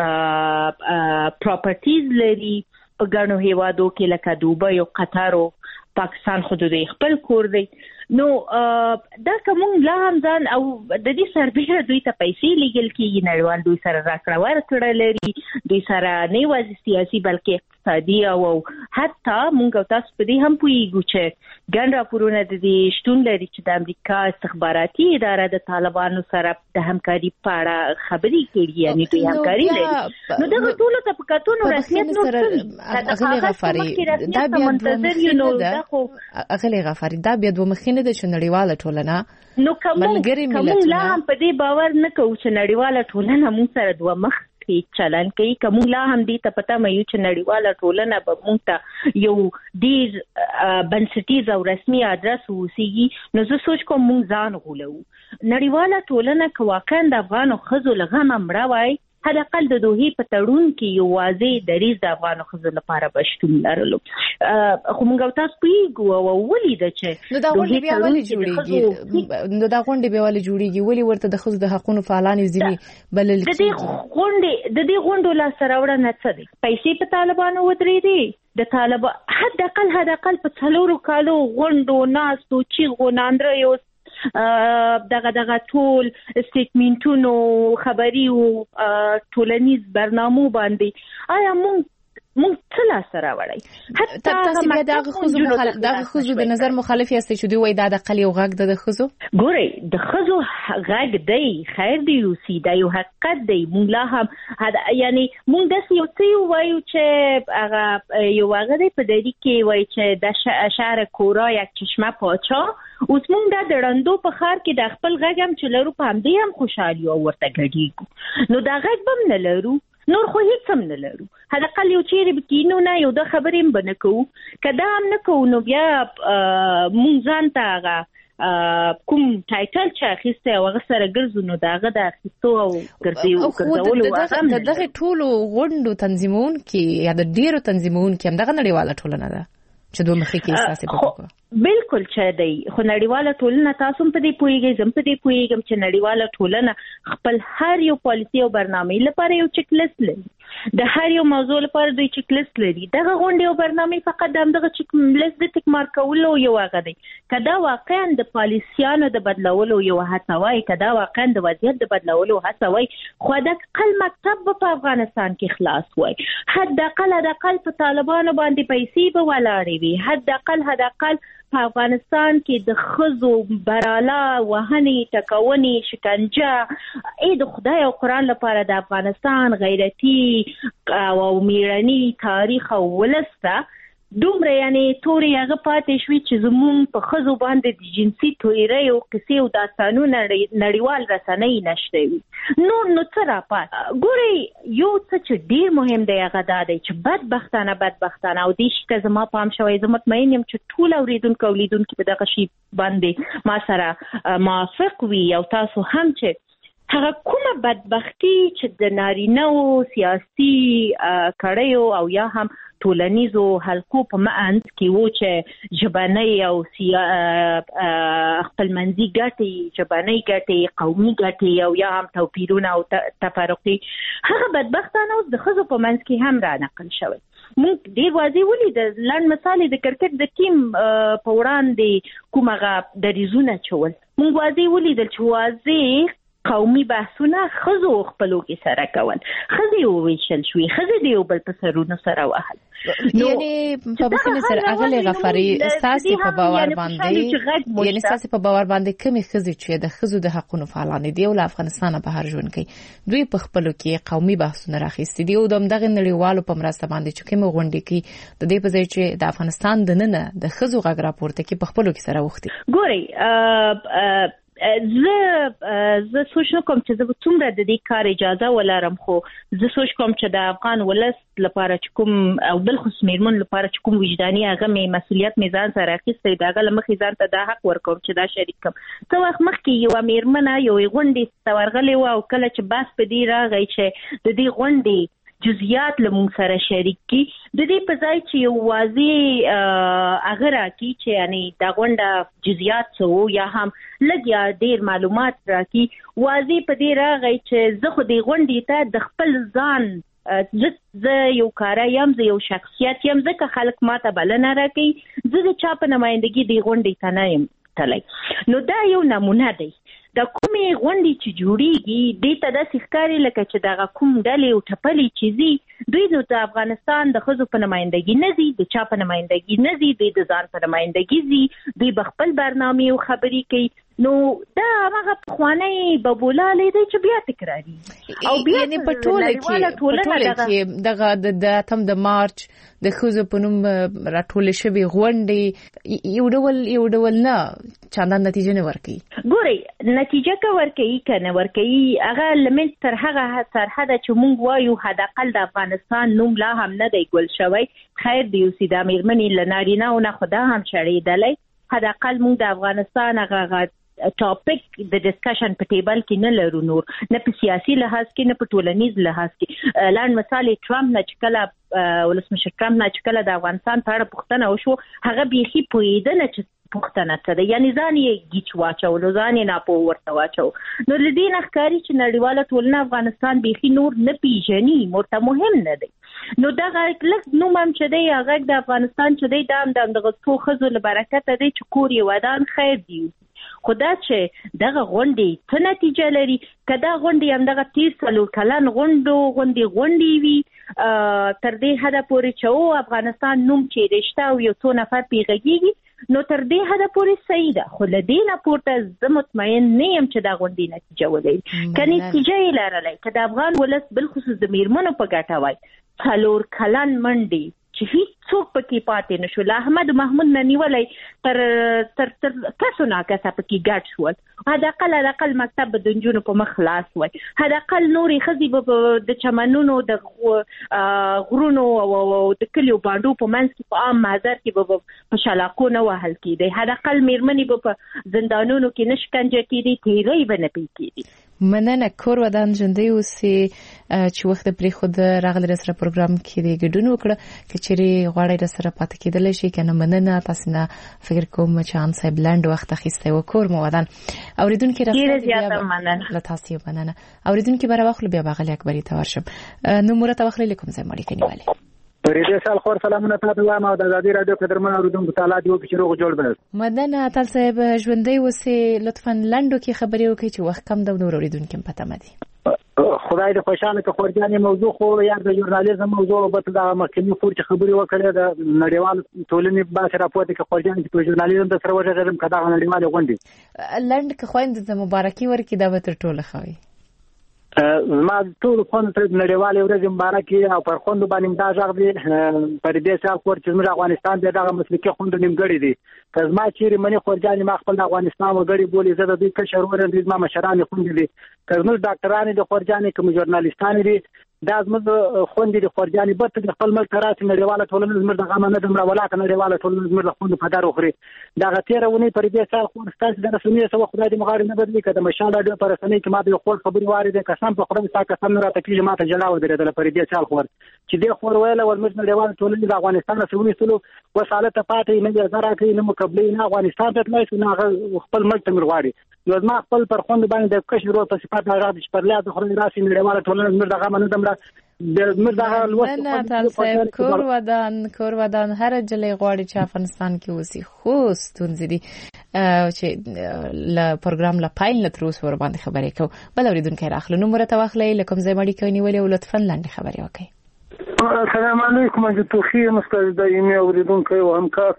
Speaker 5: پراپرټیز لري په ګڼو هیوادو کې لکه دوبۍ او قطر او پاکستان خو دوی خپل کور دی. نو دا کوم لا هم ځان او د دې سربېره دوی ته پیسې لګل کیږي نړیوال دوی سره راکړه ورکړه لري دوی سره نه یوازې سیاسي بلکې اقتصادي او حتی موږ تاسو په دې هم پوهیږو چې ګڼ راپورونه د دې شتون لري چې د امریکا استخباراتي اداره د طالبانو سره د همکاري په اړه خبرې کړي یعنی دوی همکاري لري نو دا ټول ته په کتونو رسمیت نو
Speaker 2: اغلی غفاری دا بیا دوه مخینه ده اغلی غفاری دا بیا دوه مخینه ده چې نړیواله ټولنه
Speaker 5: نو کوم لا هم په دې باور نه کوو چې نړیواله ټولنه موږ سره دوه مخ کې چلن کوي کوم لا هم دې ته پته مې چې نړیواله ټولنه به موږ ته یو ډیر بنسټیز او رسمي ادرس وسیږي نو زه سوچ کوم موږ ځان غولو نړیواله ټولنه که واقعا د افغانو ښځو لغمه مړه وای هدا قل د دوی په تړون کې یو واضح دریز د افغانو ښځو لپاره بشتون لرلو خو موږ تاسو پیګو او ولې د چې
Speaker 2: نو دا غونډه بیا ولې جوړیږي نو دا غونډه بیا ولې جوړیږي ولې ورته د ښځو د حقوقو فعالان ځینی بلل
Speaker 5: د دې غونډه د دې غونډو لا سره وړاندې څه دي پیسې په طالبانو ودرې دي د طالب حد اقل حد اقل په څلورو کالو غونډو ناستو چې غوناندره یو دغه دغه ټول سټیټمنټونو خبري او ټولنیز برنامو باندې آیا مونږ مونږ څه لا سره وړي
Speaker 2: حتی تاسو بیا دغه خزو مخالف دغه خزو د نظر مخالف یاست چې دوی وای دا د قلی او غږ د خزو
Speaker 5: ګوري د خزو غږ دی خیر دی او سی دا یو حقیقت دی مونږ لا هم یعنی مونږ د یو څه وایو چې هغه یو هغه دی په دې کې وای چې د شهر کورا یک چشمه پاچا اوس مونږ د ډړندو په خار کې د خپل غږ هم چې لرو په همدې هم خوشحالي او ورته ګډیږو نو دا غږ بم نه لرو نور خو هیڅ هم نه لرو هدا قل یو چیرې بکینو نه یو د خبرې هم بنه کوو کدا هم نه کوو نو بیا مونږ ځان ته هغه کوم ټایټل چې اخیسته او هغه سره ګرځو نو داغه د اخیستو او ګرځولو
Speaker 2: هغه دغه ټولو غونډو تنظیمون کې یا د ډیرو تنظیمون کې هم دغه نړیواله ټولنه ده چې دوه مخې کې احساس وکړو
Speaker 5: بالکل چې دی خو نړیواله ټولنه تاسو په دې پوهیږئ زم په دې پوهیږم چې نړیواله ټولنه خپل هر یو پالیسي او برنامه لپاره یو چک لیست لري د هر یو موضوع لپاره دوی چک لیست لري دغه غونډې او برنامه فقط دغه چک لیست د ټیک مارک کولو یو هغه دی کدا واقعا د پالیسیانو د بدلولو یو هڅه وای کدا واقعا د وضعیت د بدلولو هڅه وای خو د خپل مکتب په افغانستان کې خلاص وای حد اقل د اقل په طالبانو باندې پیسې به ولاړې وي حد اقل حد اقل په افغانستان کې د خزو براله وهنې ټکونې شکنجه اې د خدای او قرآن لپاره د افغانستان غیرتی او میړنی تاریخ او ولسته دومره یعنی توري هغه پاتې شوي چې زمون په خزو باندې د جنسي تویري او قصې او داستانونه نړیوال رسنۍ نشته وي نو نو څه را پات ګوري یو څه چې ډیر مهم دی هغه دا دی چې بدبختانه بدبختانه او دې شته زما پام شوی زه مطمئن یم چې ټول اوریدونکو اولیدونکو په دغه شی باندې ما سره موافق وي او تاسو هم چې هغه کومه بدبختی چې د نارینه او سیاسي کړیو او یا هم ټولنیزو حلقو په معنی کې و چې ژبنۍ او خپلمنځي ګټې ژبنۍ ګټې قومي ګټې او یا هم توپیرونه او تفرقې هغه بدبختانه اوس د ښځو په منځ کې هم را نقل شوی موږ ډیر واضح ولید لنډ مثال د کرکټ د ټیم په وړاندې کومه دریزونه چول موږ واضح ولید چې واضح قومي بحثونه خزو خپلو کې سره کول خزي وویشل شوې خزي دی بل په سرونو سره وهل
Speaker 2: یعنی په بخنه سره اغلی غفاری اساسي په باور باندې یعنی اساسي په باور باندې کمی خزي چې د خزو د حقوقو فعالان دي او افغانستان په هر ژوند کې دوی په خپلو کې قومي بحثونه راخېستي دي او دغه نړیوالو په مرسته باندې چې کوم غونډې کې د دې په ځای چې د افغانستان د نن د خزو غږ راپورته کې په خپلو کې سره وختي
Speaker 5: ګوري زه زه سوچ کوم چې زه څومره د دې کار اجازه ولرم خو زه سوچ کوم چې د افغان ولس لپاره چې کوم او بل خصوص میرمن لپاره چې کوم وجداني هغه مې مسؤلیت میزان سره اخیستی دا غل مخې ځان ته دا حق ورکوم چې دا شریک کوم څو وخت مخکې یو میرمن یو غونډې تورغلې و او کله چې باس په دې راغی چې د دې غونډې جزئیات لمون سره شریک کی د دې په ځای چې یو واضح هغه راکې چې یعنی دا غونډه جزئیات څو یا هم لګیا ډیر معلومات راکې واضح په دې راغی چې زه خو دې غونډې ته د خپل ځان زه یو کارا یم زه یو شخصیت یم ځکه خلک ماته بلنه راکې زه د چا په نمائندګي دې غونډې ته نه یم تلای. نو دا یو نمونه دی د کومې غونډې چې جوړیږي د ته د ښکاری لکه چې دغه کوم ډلې او ټپلې چیزي دوی نو د افغانستان د خزو په نمائندګي نه دي، د چا په نمائندګي نه دي، د ځان په نمائندګي دي، دوی بخپل برنامه او خبرې کوي. نو دا هغه خوانې ببولالې دی چې بیا تکراری
Speaker 2: او بیا یعنی په ټوله کې په ټوله کې دغه د اتم د مارچ د خزو په نوم راټول شوی غونډې یو ډول یو ډول نه چندان نتیجه نه ورکړي.
Speaker 5: ګوري نتیجه کا ورکړي کنه ورکړي هغه لمن تر هغه سرحد چې مونږ وایو حداقل د افغانستان نوم لا هم نه دی ګل شوی. خیر دی اوسې د میرمنې لنارینه او نه خدا هم شړېدلې. حداقل مونږ د افغانستان هغه ټاپک د ډسکشن په ټیبل کې نه لرو، نور نه په سیاسي لحاظ کې نه په ټولنیز لحاظ کې. لاند مثال ټرمپ نه چې کله ولسمشر ټرمپ نه چې کله د افغانستان په اړه پوښتنه وشو هغه بیخي پوهېده نه چې پوښتنه څه ده، یعنی ځان یې گیچ واچولو، ځان یې ناپوه ورته واچو. نو له دې نه ښکاري چې نړیواله ټولنه افغانستان بیخي نور نه پیژني، ورته مهم نه دی. نو دغه لږ نوم هم چې دی هغه د افغانستان چې دی دا هم د دغه څو ښځو له برکته دی چې کور یې ودان خیر دی. خو دا چې دغه غونډې څه نتیجه لري، که دا غونډې همدغه تیر څلور کلن غونډو غونډې غونډې وي تر دې حده پورې چې او افغانستان نوم چې رشته او یو څو نفر پې غږېږي نو تر دې حده پورې صحیح ده. خو له دې نه پورته زه مطمئن نه یم چې دا غونډې نتیجه ولري. که نتیجه یې لرلی که د افغان ولس بالخصوص د میرمنو په ګټه وای څلور کلن منډې چې هیڅوک پکې پاتې نشو، له احمد محمود نه نیولې تر تر تر کسو ناکسه پکې ګډ شول. حداقل حداقل مکتب به د نجونو په مخ خلاص وای، حداقل نورې ښځې به د چمنونو د غرونو او د کلیو باندو په منځ کې په عام محضر کې به په شلاقو نه وهل کېدی، حداقل میرمنې به په زندانونو کې نه شکنجه کېدی، تیری به نه پې کېدی.
Speaker 2: مننه. کور ودان ژوندۍ اوسې چې وخت پرې خود راغلی را سره پروګرام کې د ګډون وکړه که چیرې غواړئ را سره پاتې کېدلی شي که نه مننه. تاسو نه فکر کوم چې ان صاحب لنډ وخت اخیستی و. کور مو ودان اوریدونکي را
Speaker 5: ډېره زیاته مننه
Speaker 2: له تاسو مننه. اوریدونکي به راواخلو بیا به غلي اکبري ته ورشم. نو مرته واخلئ له کوم ځای مو اړیکه نیولې؟
Speaker 6: پرېدې سال خور سلامونه تاسو وایم او د ازادي رادیو قدرمن اوریدونکو تعالی دی او چې روغ جوړ بل.
Speaker 2: مدنه تل صاحب ژوندۍ اوسې لطفا لنډو کې خبرې وکړئ چې وخت کم د نور اوریدونکو په تمه دي.
Speaker 6: خدای دې خوشاله که خورجانې موضوع خو یا د ژورنالیزم موضوع به د مخکنی فور چې خبرې وکړې د نړیوال ټولنې باسي راپورته کې خورجانې په ژورنالیزم د سره وژغړم کدا نړیوال غونډې
Speaker 2: لنډ که خويند د مبارکي ورکې دا به تر ټوله خوي.
Speaker 6: زما ټول خوند تر نړیوال ورځ مبارکي او پر خوند باندې دا ځغ دي پر دې ځل خور چې موږ افغانستان دغه مسلکي خوند نیمګړی دي. که زما چیرې منی خورجانې ما خپل افغانستان وګړي بولي زه د دوی کشر ورن دي ما مشران خوند دي. که موږ ډاکټرانو د خورجانې کوم ژورنالیستان دي دا زموږ خوند دي خورجانې به د خپل ملک راسي نړیواله ټولنه زموږ د غمه نه دمره ولاکه نړیواله ټولنه زموږ د خوند په دار وخوري. دغه تیره ونی پر دې ځل خور ستاسو د رسمي سره خدای دې مغاړي نه بدلی کده مشاله د پرسنۍ کې ما د خور خبري واره ده قسم په خورم سا قسم نه راته کیږي ما ته جلا ودرېدل پر دې ځل خور چې دې خور ویله ور موږ نړیواله ټولنه د افغانستان سره ونیسلو وساله ته پاتې نه زرا کوي نه مقابله نه افغانستان ته تلای نه خپل ملک ته مرغواړي. نو ما خپل پر خوند باندې د کشر ورو په صفات هغه د شپرلیا د خوري راسي نړیواله ټولنه زموږ د غمه نه دمره
Speaker 2: نه تل صاحب کور ودان کور ودان هر جلې غواړي چې افغانستان کې اوسي خو ستونزې دي چې ل پروګرام لا پایل نه تر اوسه ور باندې خبرې کوو. بل اوریدونکو راخلو نو مرته واخلې لکم زې مړی کوي نیولې او لطفا لاندې خبرې وکړئ.
Speaker 7: السلام علیکم د توخی مستر دایمي اوریدونکو او همکار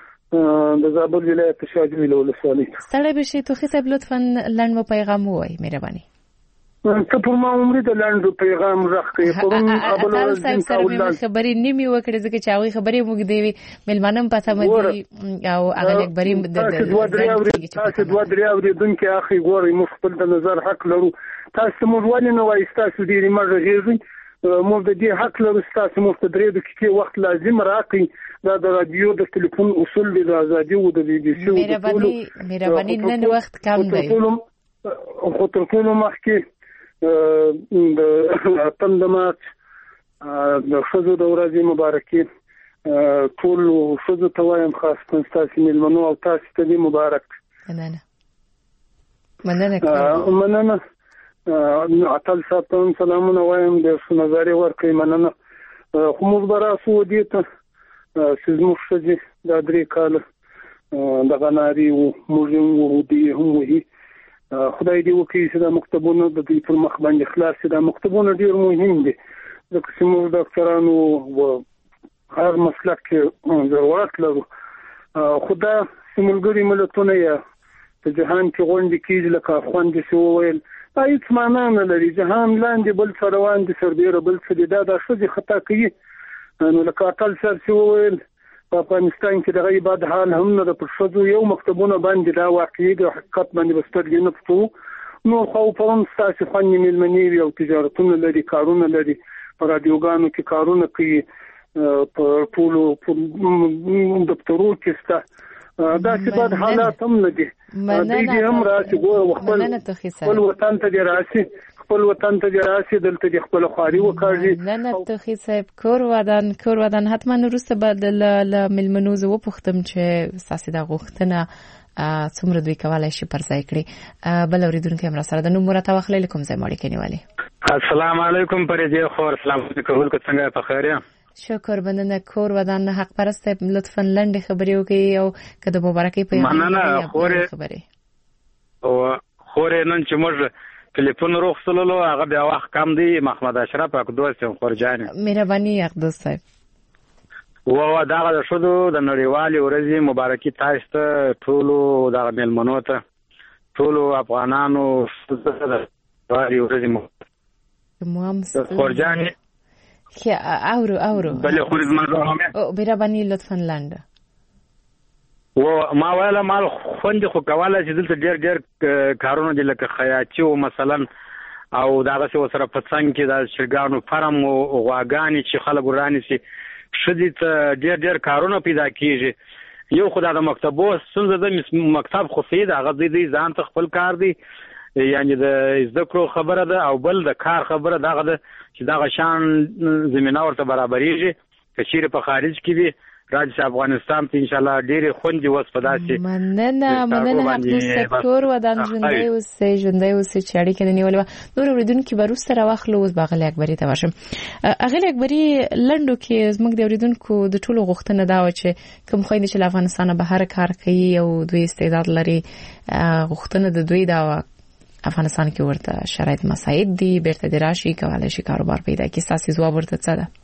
Speaker 7: د زابل ولایت شاجوی له ولسوالۍ
Speaker 2: ستړی بشي. توخی صاحب لطفا لاند مو پیغام وای مهرباني.
Speaker 7: ته په ما عمرې د لاندو پیغام راخې پرون
Speaker 2: ابل ورځ سره خبرې نیمه وکړه ځکه چې هغه خبرې موږ دی ملمانم پته مې او هغه اکبري د
Speaker 7: دوه درې اوري تاسو دوه درې اوري دونکو اخی ګوري مخبل د نظر حق لرو تاسو موږ ولې نو وایي تاسو ډیری مرغه غیږي موږ د دې حق لرو تاسو موږ ته درې دقیقې وخت لازم راکړي دا د رادیو د ټلیفون اصول د ازادي او د بي بي سي
Speaker 2: مهرباني مهرباني نن وخت کم دی
Speaker 7: خو تر ټولو مخکې د اتم د مارچ د ښځو د ورځې مبارکي ټول ښځو ته وایم خاص کن ستاسو مېلمنو او تاسو ته دې مبارک.
Speaker 2: مننه مننه مننه اتل صاحب ته سلامونه وایم د نظارې ورکړئ مننه. خو موږ به راسو دې ته چې زموږ ښځې دا درې کاله
Speaker 7: دغه ناري او موږ وو دي هم وي خدای دې وکړي چې دا مکتبونه د دې پر مخ باندې خلاص شي. دا مکتبونه ډیر مهم دي ځکه چې موږ ډاکټرانو او هر مسلک کې ضرورت لرو. خدا سیملګری ملتونه یا په جهان کې غونډې کیږي لکه خوندې شو ویل دا هیڅ معنا نه لري. جهان لاندې بل څه روان دي سربېره بل څه دي دا د ښځې خطا کوي. نو لکه اتل سر شو ویل په افغانستان کې دغه عبادت حال هم نه د پرشدو یو مکتبونه باندې دا واقعي د حقیقت باندې بسترګې نه پټو. نو خو په هم ستاسو خوانې ملمنې او تجارتونه لري کارونه لري په رادیوګانو کې کارونه کوي په ټولو دفترو کې ستا دا چې بعد حالات هم نه دي دې هم راشي ګوره خپل خپل وطن ته دی راشي خپل وطن ته دی راشي دلته د خپل خواري وکړي.
Speaker 2: نه نه توخي صاحب کور ودان کور ودان حتما وروسته بعد ل ملمنوز و پختم چې ساسي د غوښتنه څومره دوی کولای شي پر ځای کړي. بل اوریدونکو هم را سره د نوم مرته واخلې کوم ځای مړی کنيوالي.
Speaker 8: السلام علیکم پرې خور السلام علیکم کو څنګه په خیر یم.
Speaker 2: شکر بندنه کور ودان حق پرست لطفا لنډه خبرې وکړي او کده مبارکي په
Speaker 8: مننه خورې
Speaker 2: خبرې
Speaker 8: او خورې نن چې موږ ټلیفون روخصلو هغه بیا وخت کم دی. محمد اشرف اقدوس خورجان
Speaker 2: مهرباني اقدوس صاحب
Speaker 8: و دا د شودو د نړیوالې ورځې مبارکي تاسو ته ټولو د ملمنو ته ټولو افغانانو د ورځې
Speaker 2: مو
Speaker 8: خورجان
Speaker 2: خیا اورو اورو
Speaker 8: بله خورز مرزا همه
Speaker 2: او مهرباني لطفا لاندې
Speaker 8: و ما ویله مال خوندې خو کوله چې دلته ډېر ډېر کارونه دي لکه خیاطي او مثلا او دغسې ورسره په څنګ کې د چرګانو فرم او غواګانې چې خلک ورانیسي ښځې ته ډېر ډېر کارونه پیدا کېږي. یو خو دا د مکتبو ستونزه ده مکتب خو صحیح ده هغه دی ځان ته خپل کار دی یعنی د زده کړو خبره ده او بل د کار خبره دغه ده چې دغه شان زمینه ورته برابرېږي که چیرې په خارج کې وي راځي افغانستان ته ان شاء الله ډېرې خوندې اوس په داسې
Speaker 2: مننه مننه عبدالستار کور ودان ژوندی اوسئ ژوندی اوسئ چې اړیکې دې نیولې وه. نور اورېدونکي به وروسته راواخلو. اوس به اغلې اکبري ته ورشم. اغلې اکبري لنډو کې زموږ د اورېدونکو د ټولو غوښتنه دا وه چې کوم خویندې چې له افغانستانه بهر کار کوي او دوی استعداد لري غوښتنه د دوی دا وه افغانستان کې ورته شرایط مساعد دي بیرته دې راشي کولی شي کاروبار پیدا کړي. ستاسې ځواب ورته څه ده؟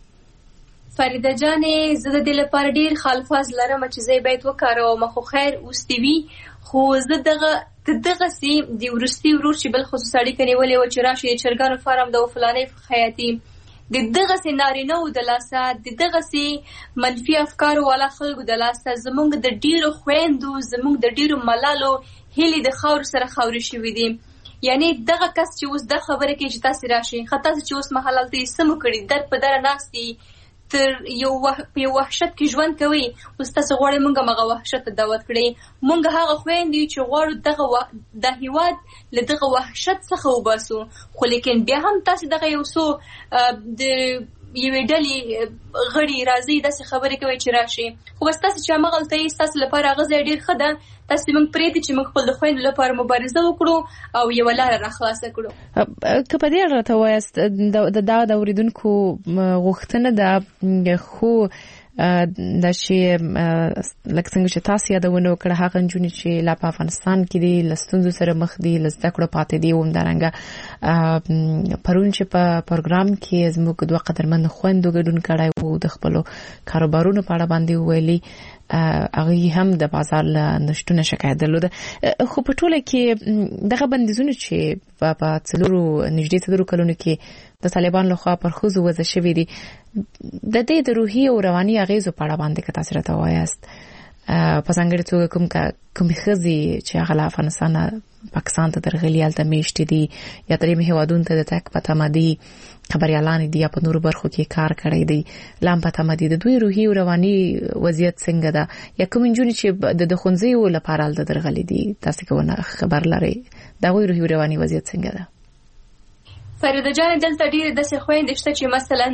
Speaker 3: فریده جانې زه د دې لپاره ډېر خالفاز لرم چې زه باید وکاروم خو خیر اوستی وي خو زه دغه دغسې د وروستي ورور چې بل خصوص اړیکه نیولې وه چې راشي د چرګانو فارم د فلانۍ خیاطي د دغسې نارینهو د لاسه د دغسې منفي افکارو والا خلکو د لاسه زموږ د ډېرو خویندو زموږ د ډېرو ملالو هیلې د خاورو سره خاورې شوي دي. یعنی دغه کس چې اوس د خبره کوي چې تاسې راشئ ښه تاسې چې اوس مهال هلته یې څه مو کړي در په دره ناست دي تر یو په یو وحشت کې ژوند کوي اوس تاسو غواړئ موږ هم هغه وحشت ته دعوت کړئ. موږ هغه خویندې چې غواړو دغه د هېواد له دغه وحشت څخه وباسو خو لیکن بیا هم تاسې دغه یو څو د یوې ډلې غړي راځي داسې خبرې کوي چې راشي خو بس تاسې چې همغلته یې ستاسو لپاره هغه ځای ډېر ښه ده. تاسې موږ پرېږدي چې موږ خپل د خویندو لپاره مبارزه وکړو او یوه لاره راخلاصه کړو.
Speaker 2: که په دې اړه راته وایاست د دا د اورېدونکو غوښتنه ده خو دا چې لکه څنګه چې تاسو یادونه وکړه هغه نجونې چې لا په افغانستان کې دي له ستونزو سره مخ دي له زده کړو پاتې دي همدارنګه پرون چې په پروګرام کې زموږ دوه قدرمن خویندو ګډون کړی وو د خپلو کاروبارونو په اړه باندې وویلي هغه هم د بازار له نشټونه شکایت درلوده. خو په ټوله کې دغه بندیزونه چې په څلورو نږدې څلورو کلونو کې د طالبان لخوا پر ښځو وضع شوي دي د دې د روحي او رواني اغیزو په اړه باندې که تاسو راته وایاست په ځانګړې توګه کوم کومې ښځې چې هغه له افغانستانه پاکستان ته درغلي هلته میشتې دي یا درېیمو هېوادونو ته د تګ په تمه دي خبریالانې دي یا په نورو برخو کې کار کړی دی لا هم په تمه دي د دوی روحي او رواني وضعیت څنګه ده یا کوم نجونې چې د ښوونځیو لپاره هلته درغلي دي تاسې که ونه خبر لرئ د هغوی روحي او رواني وضعیت څنګه ده؟
Speaker 3: فریده جان دلته ډېرې داسې خویندې شته چې مثلا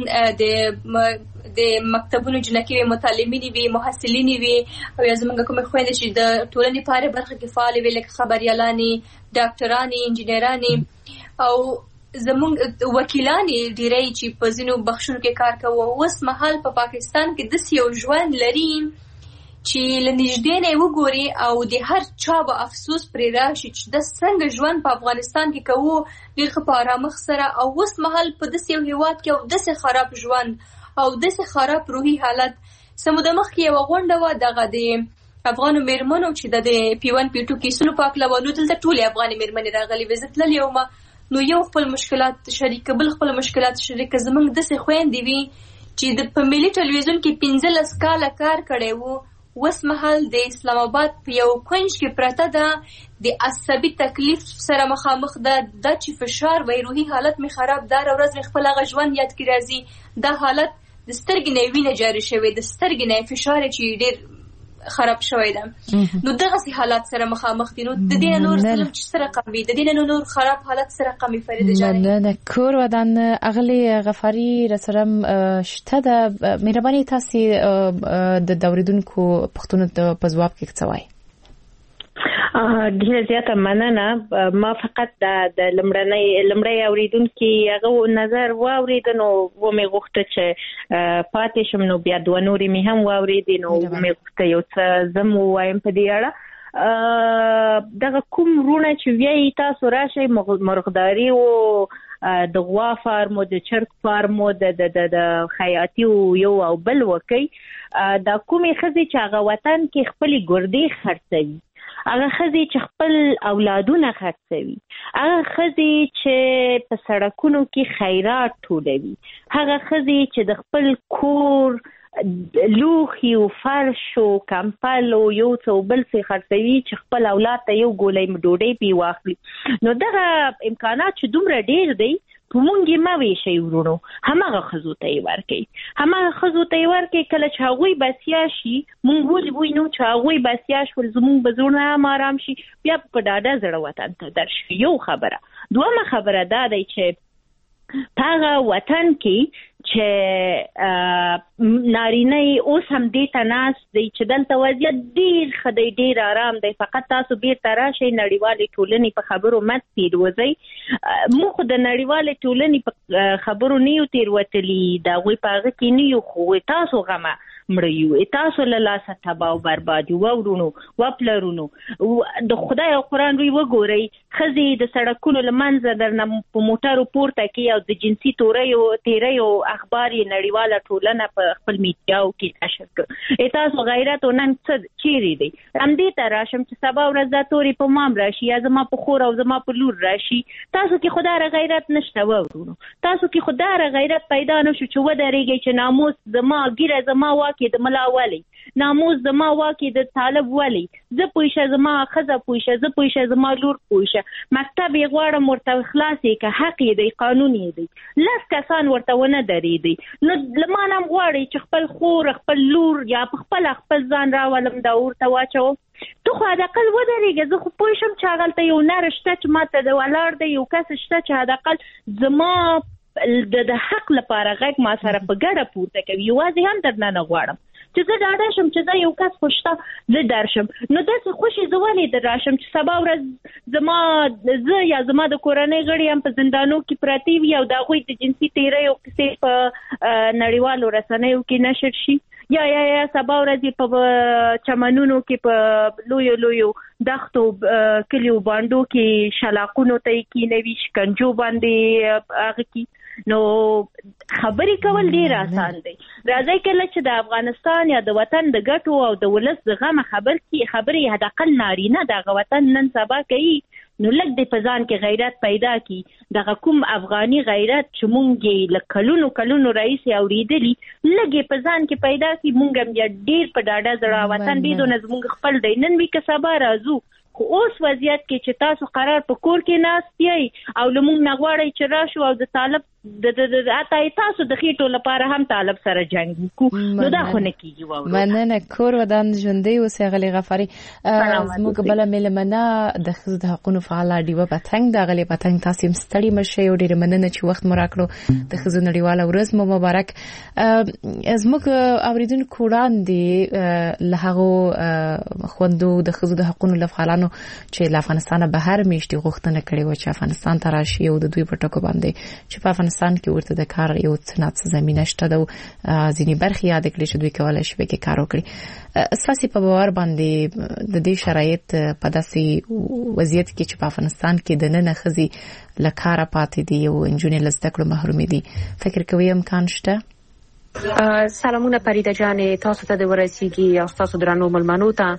Speaker 3: د د مکتبونو جنکې وي متعلمینې وي محصلینې وي او یا زموږ کومې خویندې چې د ټولنې په هرې برخه کې فعالې وي لکه خبریالانې ډاکټرانې انجینرانې او زموږ وکیلانې ډېری چې په ځینو بخشونو کې کار کوي اوس مهال په پاکستان کې داسې یو ژوند لري چې لنږدې نه وګوري او د هر چا به افسوس پرې راشي چې د څنګه ژوند په افغانستان کې کوو ډېر په آرامښت سره او اوس مهال په داسې یو هېواد کې او داسې خراب ژوند او داسې خراب روحي حالت. څه موده مخکې یوه غونډه وه دغه د افغانو میرمنو چې د پی ون پی ټو کیسونو په هکله وه، نو دلته ټولې افغانې میرمنې راغلې وې. زه تللې ومه نو یو خپل مشکلات شریکه بل خپل مشکلات شریکه. زموږ داسې خویندې وي چې د په ملي ټلویزیون کې پنځلس کاله کار کړی و، اوس مهال د اسلام آباد په یو کونج کې پرته ده، د عصبي تکلیف سره مخامخ ده، دا چې فشار وای روحي حالت می خراب ده، ورځ می خپل هغه ژوند یاد کی راځي. دا حالت د سترګې نه وینه جاری شوی، د سترګې نه فشار چې ډېر خراب شوی ده. نو دغه سي حالات سره مخامخ دي. نو د دې نور ظلم چې سره قوي، د دې نور خراب حالت سره قوي. فرید جان
Speaker 2: نه کور ودان اغلی غفاری رسرم شته د مهرباني تاسو د دوریدونکو پښتون ته په جواب کې څه وایي؟
Speaker 5: ډیره زیاته مننه. ما فقط د لمړنۍ لمړی اوریدونکو هغه نظر واوریدنو و مې غوښته چې پاتې شم، نو بیا دوه نورې مې هم واوریدې، نو مې غوښته یو څه زم وایم په دې اړه. دغه کوم رونه چې وایي تاسو راشئ مرغداري او د غوا فارمو د چرګ فارمو د د خیاطي یو او بل وکي، دا کومې ښځې چې هغه وطن کې خپلې ګردې خرڅوي، هغه ښځې چې خپل اولادونه خرڅوي، هغه ښځې چې په سړکونو کې خیرات ټولوي، هغه ښځې چې د خپل کور لوښي او فرش او کمپل او یو څو بل څه خرڅوي چې خپل اولاد ته یو ګولۍ ډوډۍ پې واخلي. نو دغه امکانات چې دومره ډېر دی په مونږ یې مه ویشئ ورونو، هماغه ښځو ته یې ورکوئ، هماغه ښځو ته یې ورکوئ. کله چې هغوی بسیا شي مونږ ولې وینو چې هغوی بسیا شول، زمونږ به زړونه هم آرام شي، بیا په ډاډه زړه وطن ته درشي. یو خبره. دویمه خبره دا دی چې په هغه وطن کې چې نارینه اوس هم دې ته ناست دی چې دلته وضعیت ډېر ښه دی، ډېر آرام دی. فقط تاسو بیرته راشئ، نړیوالې ټولنې په خبرو مت تېروځئ. موږ خو د نړیوالې ټولنې په خبرو نه یو تېروتلي، د هغوی په هغه کې نه یو، خو تاسو غمه مړه یو، تاسو له لاسه تباه او برباد یو. ورونو وپلرونو د خدای او قرآن روی وګورئ، ښځې د سړکونو له منځه درنه په موټرو پورته کوي او د جنسي توریو تیریو اخبار یې نړیواله ټولنه په خپل میډیاو کې نشر کړ. تاسو غیرت او نن څه چیرې دی؟ همدې ته راشم چې سبا ورځ دا تورې په مام راشي یا زما په خور او زما په لور راشي. تاسو کې خو داره غیرت نشته ورونو، تاسو کې خو داره غیرت پیدا نشو چې ودرېږئ چې ناموس زما ګیره زما واکې د ملا والی، ناموس زما واکې د طالب والی، زه پویشه زما ښځه پویشه، زه پویشه زما لور پویشه. مکتب یې غواړم ورته خلاص یې که حق یې دی، قانون یې دی. لس کسان ورته ونه درېدی، نو له ما نه هم غواړئ چې خپل خور خپل لور یا په خپله خپل ځان راولم دا ورته واچوم. ته خو حداقل ودرېږه. زه خو پوه شم چې هغلته یو نر شته چې ما ته د ولاړ دی، یو کس شته چې حداقل زما د حق لپاره غږ ما سره په ګډه پورته کوي. یوازې هم درنه نه غواړم چې زه ډاډه شم چې زه یو کس خو شته زه درشم. نو داسې خوشې زه ولې در راشم چې سبا ورځ زما زه یا زما د کورنۍ غړي هم په زندانو کې پراته وي او د هغوی د جنسي تیریو کیسې په نړیوالو رسنیو کې نشر شي، یا یا یا سبا ورځ په چمنونو کې په لویو لویو دښتو کلیو باندو کې شلاقونو ته یې کېنوي، شکنجو باندې هغه کې. نو خبرې کول ډېر آسان دی. راځئ کله چې د افغانستان یا د وطن د ګټو او د ولس د غمه خبر کی خبرې حداقل نارینه دغه وطن نن سبا کوي، نو لږ د په ځان کې غیرت پیدا کی. دغه کوم افغاني غیرت چې مونږ یې له کلونو کلونو راهیسې اورېدلي، لږ یې په ځان کې پیدا کی. مونږ هم بیا ډېر په ډاډه زړه وطن بیدونه زمونږ خپل دی، نن وي که سبا راځو. خو اوس وضعیت کې چې تاسو قرار په کور کې ناست یئ او له مونږ نه غواړئ چې راشو او د طالب د حتی تاسو د خېټو لپاره هم طالب سره جنګ وکړو، نو دا خو نه کېږي. واورو
Speaker 2: مننه. کور ودان ژوندی اوسئ غلي غفاري. زموږ بله میلمنه د ښځو د حقونو فعاله ډیوه پتنګ ده. غلي پتنګ تاسو هم ستړي مه شئ او ډېره مننه چې وخت مو راکړو. د ښځو نړیواله ورځ مو مبارک. زموږ اورېدونکو وړاندې له هغو خویندو د ښځو د حقونو له فعالانو افغانستانو چې له افغانستانه بهر میشتي غوښتنه کړې و چې افغانستان ته راشي او د دوی په ټکو باندې چې په افغانستان کې ورته د کار یو څنګه زمينه شته د ځینی برخې یاد کړې چې دوی کولای شي به کار وکړي. اساسي په باور باندې د دې شرایط په داسې وضعیت کې چې په افغانستان کې د نن خزي لکاره پاتې دي او انجونې لزدکړو محروم دي، فکر کوي امکان شته؟
Speaker 9: سلامونه پریده جان، تاسو ته د ورسیږي او تاسو درنو ملمنو ته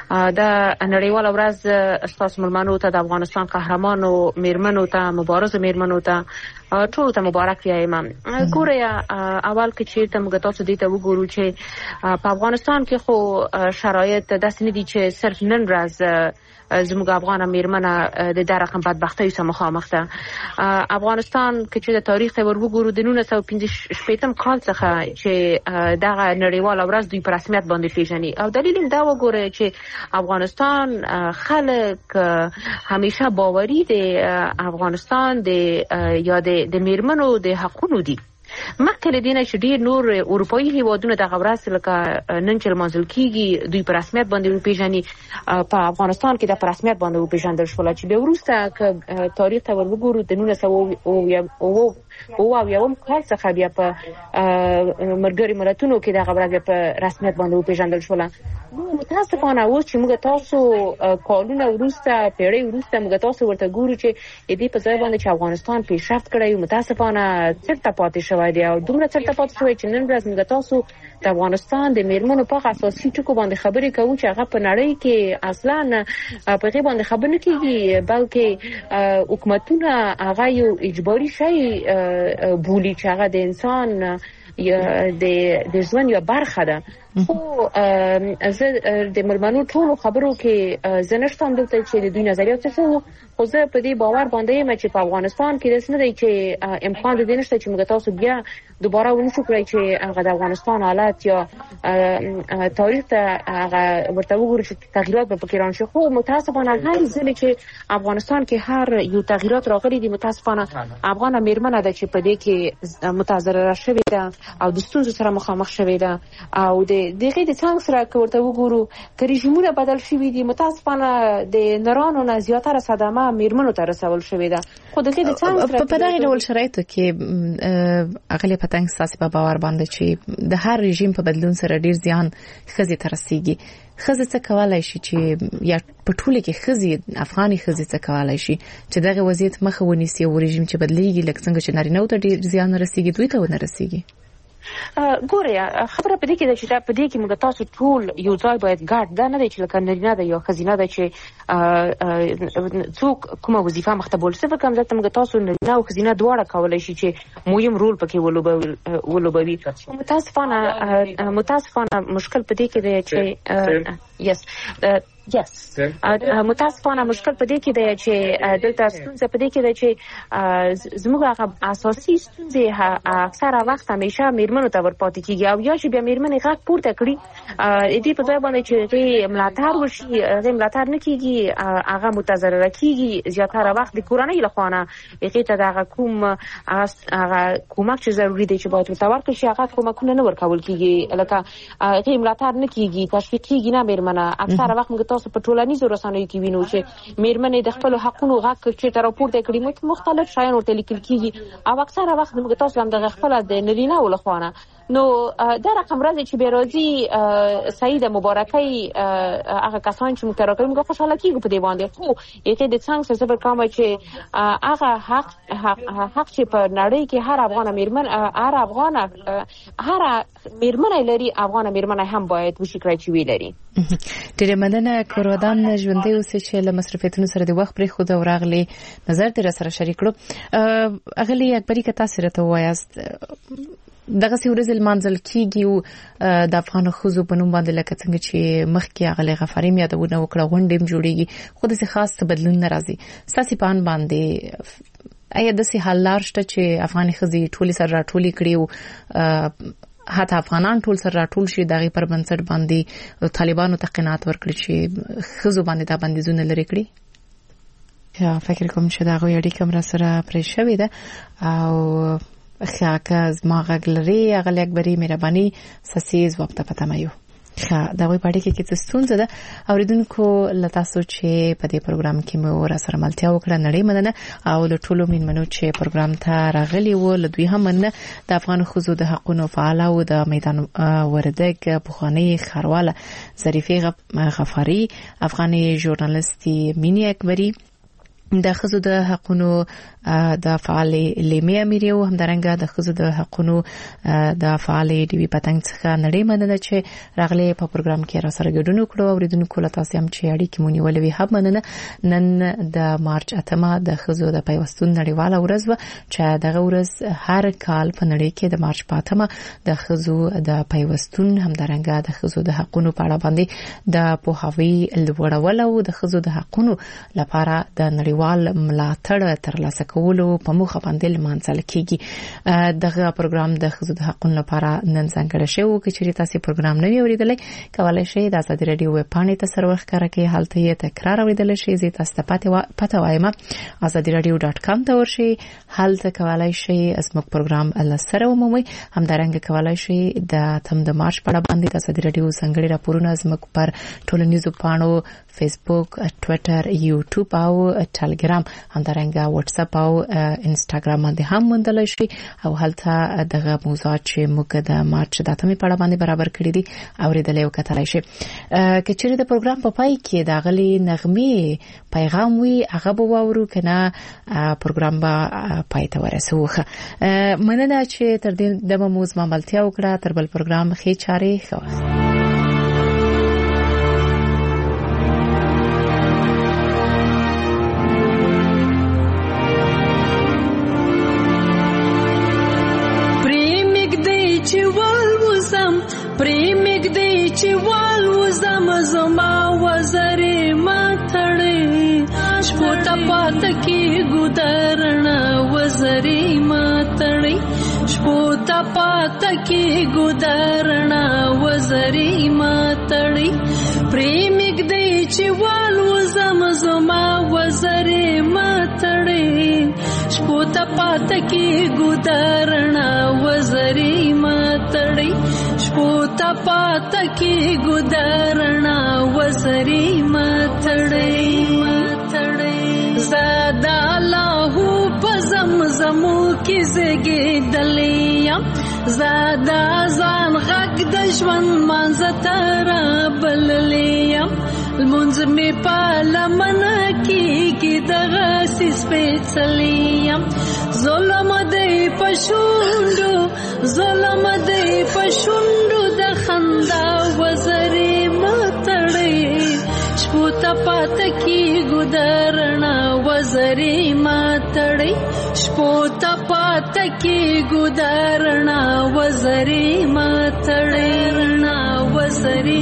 Speaker 9: د نړیواله ورځ تاسو ملمنو ته د افغانستان قهرمانو میرمنو ته مبارزو میرمنو ته ټول ته مبارک وایم. ګوره اول کې چې ته موږ تاسو دې ته وګورو چې په افغانستان کې خو شرایط داسې نه دي چې صرف نن ورځ زموږ افغان میرمنه د دې رقم بدبختۍ سره مخامخ ده. افغانستان کې چې د تاریخ ته ور وګورو د نولس سوه پنځه شپږم کال څخه چې دغه نړیواله ورځ دوی په رسمیت باندې پیژني او دلیل دا وګوره چې افغانستان خلک همیشه باوري دي افغانستان د یا د میرمنو د حقونو دي. مخکې له دې چې ډېر نور اروپایي هیوادونه د غورس لکه نن چې منځل کیږي دوی په رسمیت باندې پیژني، په افغانستان کې د په رسمیت باندې پیژندل شول چې به وروسته ک تاریخ ته ور وګورو د نولس سوه او او یوم کال څخه بیا په مرګري ملتونو کې د غورس په رسمیت باندې پیژندل شول. متاسفانه اوس چې موږ تاسو کالونه وروسته پیړۍ وروسته موږ تاسو ورته ګورو چې دې په ځای باندې چې افغانستان پیشرفت کړی او متاسفانه چرته پاتې شوی دی او دومره چرته پاتې شوی چې نن ورځ موږ تاسو د افغانستان د میرمنو په اساسي ټکو باندې خبرې کوو چې هغه په نړۍ کې اصلا په غي باندې خبرې نه کیږي، بلکې حکومتونه هغه یو اجباري شی بولی چې هغه د انسان د د ژوند یو برخه ده. خو زه د ملمنو ټول خبرو کې زه نشم دلته چې د دوی نظریات څه وو، خو زه په دې باور باندې یم چې په افغانستان کې داسې نه دی چې امکان د دې نشته چې موږ تاسو بیا دوباره ونشو کړی چې هغه د افغانستان حالت یا تاریخ ته هغه ورته وګورو چې تغییرات به پکې راشي. خو متاسفانه هر ځل چې افغانستان کې هر یو تغییرات راغلي دي متاسفانه افغان میرمنه ده چې په دې کې متضرره شوې ده او د ستونزو سره مخامخ شوې ده او د دغه د څنګه سره ورته وګورو چې رژیمونه بدل شوي دي متاسفانه د نرانو نه زیاتره صدمه میرمنو ته رسول شوې ده. خو دغه د څنګه سره
Speaker 2: په دغه ډول شرایطو کې اغلی پتنګ ساسي په باور باندې چې د هر رژیم په بدلون سره ډیر زیان خزي ته رسیږي، خزي څه کولای شي چې یا په ټوله کې خزي افغاني خزي څه کولای شي چې دغه وضعیت مخه ونیسي او رژیم چې بدلیږي لکه څنګه چې نارینه ته ډیر زیان رسیږي دوی ته ونه رسیږي؟
Speaker 9: ګوره خبره په دې کې ده چې دا په دې کې موږ تاسو ټول یو ځای باید ګډ دا نه دی چې لکه نارینه ده یا ښځینه ده چې څوک کومه وظیفه مخته بول څه کوم ځکه موږ تاسو نارینه او ښځینه دواړه کولای شي چې مهم رول پکې ولوبوي. متاسفانه متاسفانه مشکل په دې کې دی چې یس یس متاسفانه مشکل په دې کې دی چې دلته ستونزه په دې کې دی چې زموږ هغه اساسي ستونزې اکثره وخت همیشه میرمنو ته ورپاتې کیږي او یا چې بیا میرمنې غږ پورته کړي دې په ځای باندې چې هغې ملاتړ وشي هغې ملاتړ نه کیږي، هغه متضرره کیږي زیاتره وخت د کورنۍ لخوا نه هغې ته د هغه کوم هغه کومک چې ضروري دی چې باید ورته ورکړل شي هغه کومکونه نه ورکول کیږي، لکه هغې ملاتړ نه کیږي، تشویق کیږي نه میرمنه. اکثره وخت موږ تاسو په ټولنیزو رسنیو کې وینو چې میرمنې د خپل حقونو غږ چې تر راپورته کړي مختلف شیان ورته لیکل کیږي او اکثره وخت موږ تاسو هم د خپل د نارینه ولخوانه نو دا رقم راځي چې به راځي سعید مبارکي هغه کسان چې موږ راکړو موږ خوشاله کیږو په دې باندې. خو یته د څنګه څه به کوم چې هغه حق حق چې په نړۍ کې هر افغان میرمن هر افغان هر میرمن لري افغان میرمن هم باید وشي کړی چې وی لري.
Speaker 2: ډېر مننه کورودان ژوندۍ اوسې چې له مصرفیتونو سره د وخت پرې خو دا ورغلي نظر تر سره شریک کړو. اغلی اکبري که تاسو راته وایاست دغه سیورز المنزل کیږي او د افغان خوځو په نوم باندې لکه څنګه چې مخکې اغلی غفاری مې یادونه وکړه غونډې جوړیږي خو د څه خاص بدلون ناراضي ساسي پان باندې ایا د سي حل لار شته چې افغاني خزي ټولي سره راټولي کړي او حتی افغانان ټول سره راټول شي دغه پر بنسټ باندې طالبانو ته قناعت ورکړي چې خزو باندې دا بندیزونه لري کړی؟ یا فکر کوم چې دا غوړي کوم سره پرې شوې ده او خاکه از ما غلری اغلی اکبری مهربانی سسیز وقت پتمایو ښه دا وی پاره کې چې ستونزه ده اوریدونکو لتاسو چې په دې پروګرام کې مو را سره ملتیا وکړه نړۍ مننه او د ټولو مینمنو چې پروګرام ته راغلي وو لدوی هم مننه د افغان خزو د حقونو فعال او د میدان وردګ بخوانی خرواله ظریفه غفاری افغاني ژورنالیستي مینی اکبری د خزو د حقونو د فعال لیمه امیری او همدارنګه د خزو د حقونو د فعال دی وی پتنګ څخه نړۍ مننه چې راغلي په پروګرام کې را سره ګډون وکړو او اوریدونکو له تاسو هم چې اړیکې مونږ ولوي هم مننه نن د مارچ اتمه د خزو د پیوستون نړیواله ورځ و چې دغه ورځ هر کال په نړۍ کې د مارچ پاتمه د خزو د پیوستون همدارنګه د خزو د حقونو په اړه باندې د پوهاوی لوړول او د خزو د حقونو لپاره د نړیوال ملاتړ ترلاسه کولو په موخه باندې لمانځل کیږي دغه پروګرام د خزو د حقونو لپاره نن څنګه شوی چې تاسو پروګرام نه اوریدلای کولای شئ د آزادی رادیو ویب پاڼې ته سره وښکاره کې حالت یې تکرار اوریدل شي زه تاسو ته پته وایم آزادی رادیو ډاټ کام ته ورشي حالت کولای شئ اسمک پروګرام ال سره ومومي همدارنګه کولای شئ د تم د مارچ په اړه باندې د آزادی رادیو څنګه راپورونه اسمک پر ټولنیزو پاڼو فیسبوک ټوئیټر یوټیوب او ټلګرام همدارنګه واتس اپ او انستګرام باندې هم موندل شي او هلته دغه موضوعات چې موږ د مارچ د اتمې په اړه باندې برابر کړی دي اوریدل یو کتلای شي کچېره د پروګرام په پای کې د غلي نغمه پیغام وي هغه به وورو کنه پروګرام به پای ته ورسوخه مننه چې تر دې د موضوع مملتیا وکړه تر بل پروګرام خې چاري خو
Speaker 10: پریمګ دی چې وال وزم زما وزرې ماتړې شپو ته پات کې ګودرنا وزرې ماتړې شپو ته پات کې ګودرنا وزرې ماتړې پریمګ دی چې وال وزم زما وزرې ماتړې شپو ته پات کې ګودرنا وزرې ماتړې پوتا پاتا کی گدارنا وزری ماتڑی زادا لاہو پزمزمو کی زگی دلیم زادا زان غک دشمن منزتارا بللیم المنز می پالمنا کی کی دغاسی سپیڅلیم ظلم دی پشوندو ظلم دی پشوندو د خندا وزری ماتړې شپو ته پات کی ګدارنا وزری ماتړې شپو ته پات کی ګدارنا وزری ماتړې وزری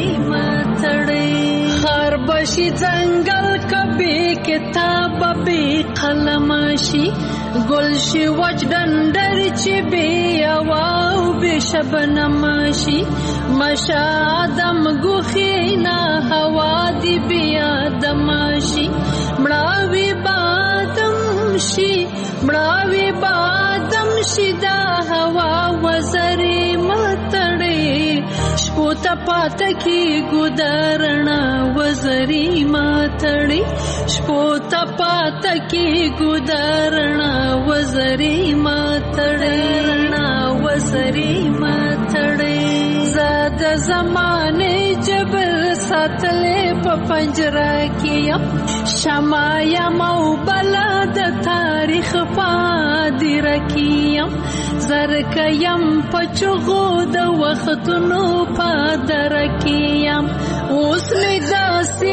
Speaker 10: ماتړې خر بشي ځنګل کبي کتاب به قلمشي گلشی وچ دندر چی بی اواو بی شبنمشی مشا آدم گوخینا هوا دی بی آدمشی مڑاوی بادم شی مڑاوی بادم شی دا هوا وزری ماتڑی شپو تا پات کی گدارنا وزری ماتڑی شپو تا پات کی گدارنا وزری ماتڑی وزری ماتڑی زاد زمانے جبل ساتلے پا پنجرہ کیا شمایا مو بلاد تاریخ پادی رکیم زرکیم پچغو د وختونو پادر کیم اوس می دا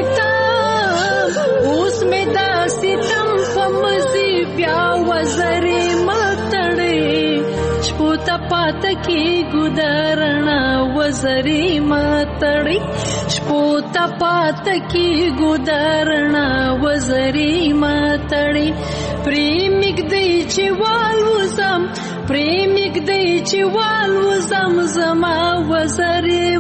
Speaker 10: ستم اوس می دا ستم پمزی بیا وزری ماتړې شپو ته پات کی ګدارنا وزری ماتړې شپو ته پات کی ګدارنا وزری ماتړې پریمګ دی چې والوزم پریمګ دی چې والوزم زما وزری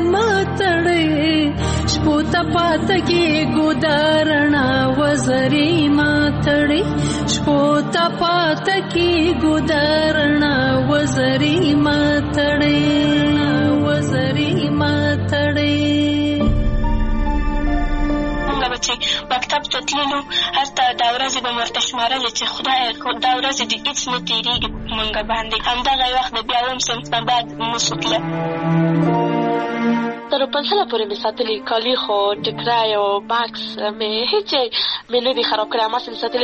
Speaker 10: ماتړې شپو ته پات کی ګدارنا وزری ماتړې شپو ته پات کی ګدارنا وزری ماتړې وزری ماتړې
Speaker 11: مکتب ته تللو هلته دا ورځې به مې ورته شمارلې چې خدایه دا ورځې دې هېڅ نه تېرېږي په مونږ باندې. همدغه وخت د بیا اووم صنف نه بعد موږ تله
Speaker 12: تر پنځله پورې مې ساتلي کالي، خو ټکری او بکس مې هېڅ مې نه دي خراب کړی، هماسې مې ساتلي.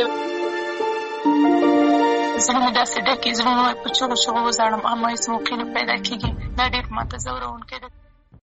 Speaker 11: زړه مې داسې ډکې، زړه مې په چغو چغو وزاړم، اما هېڅ موقع نه پیدا کېږي. دا ډېر ماته ځوروونکی ده.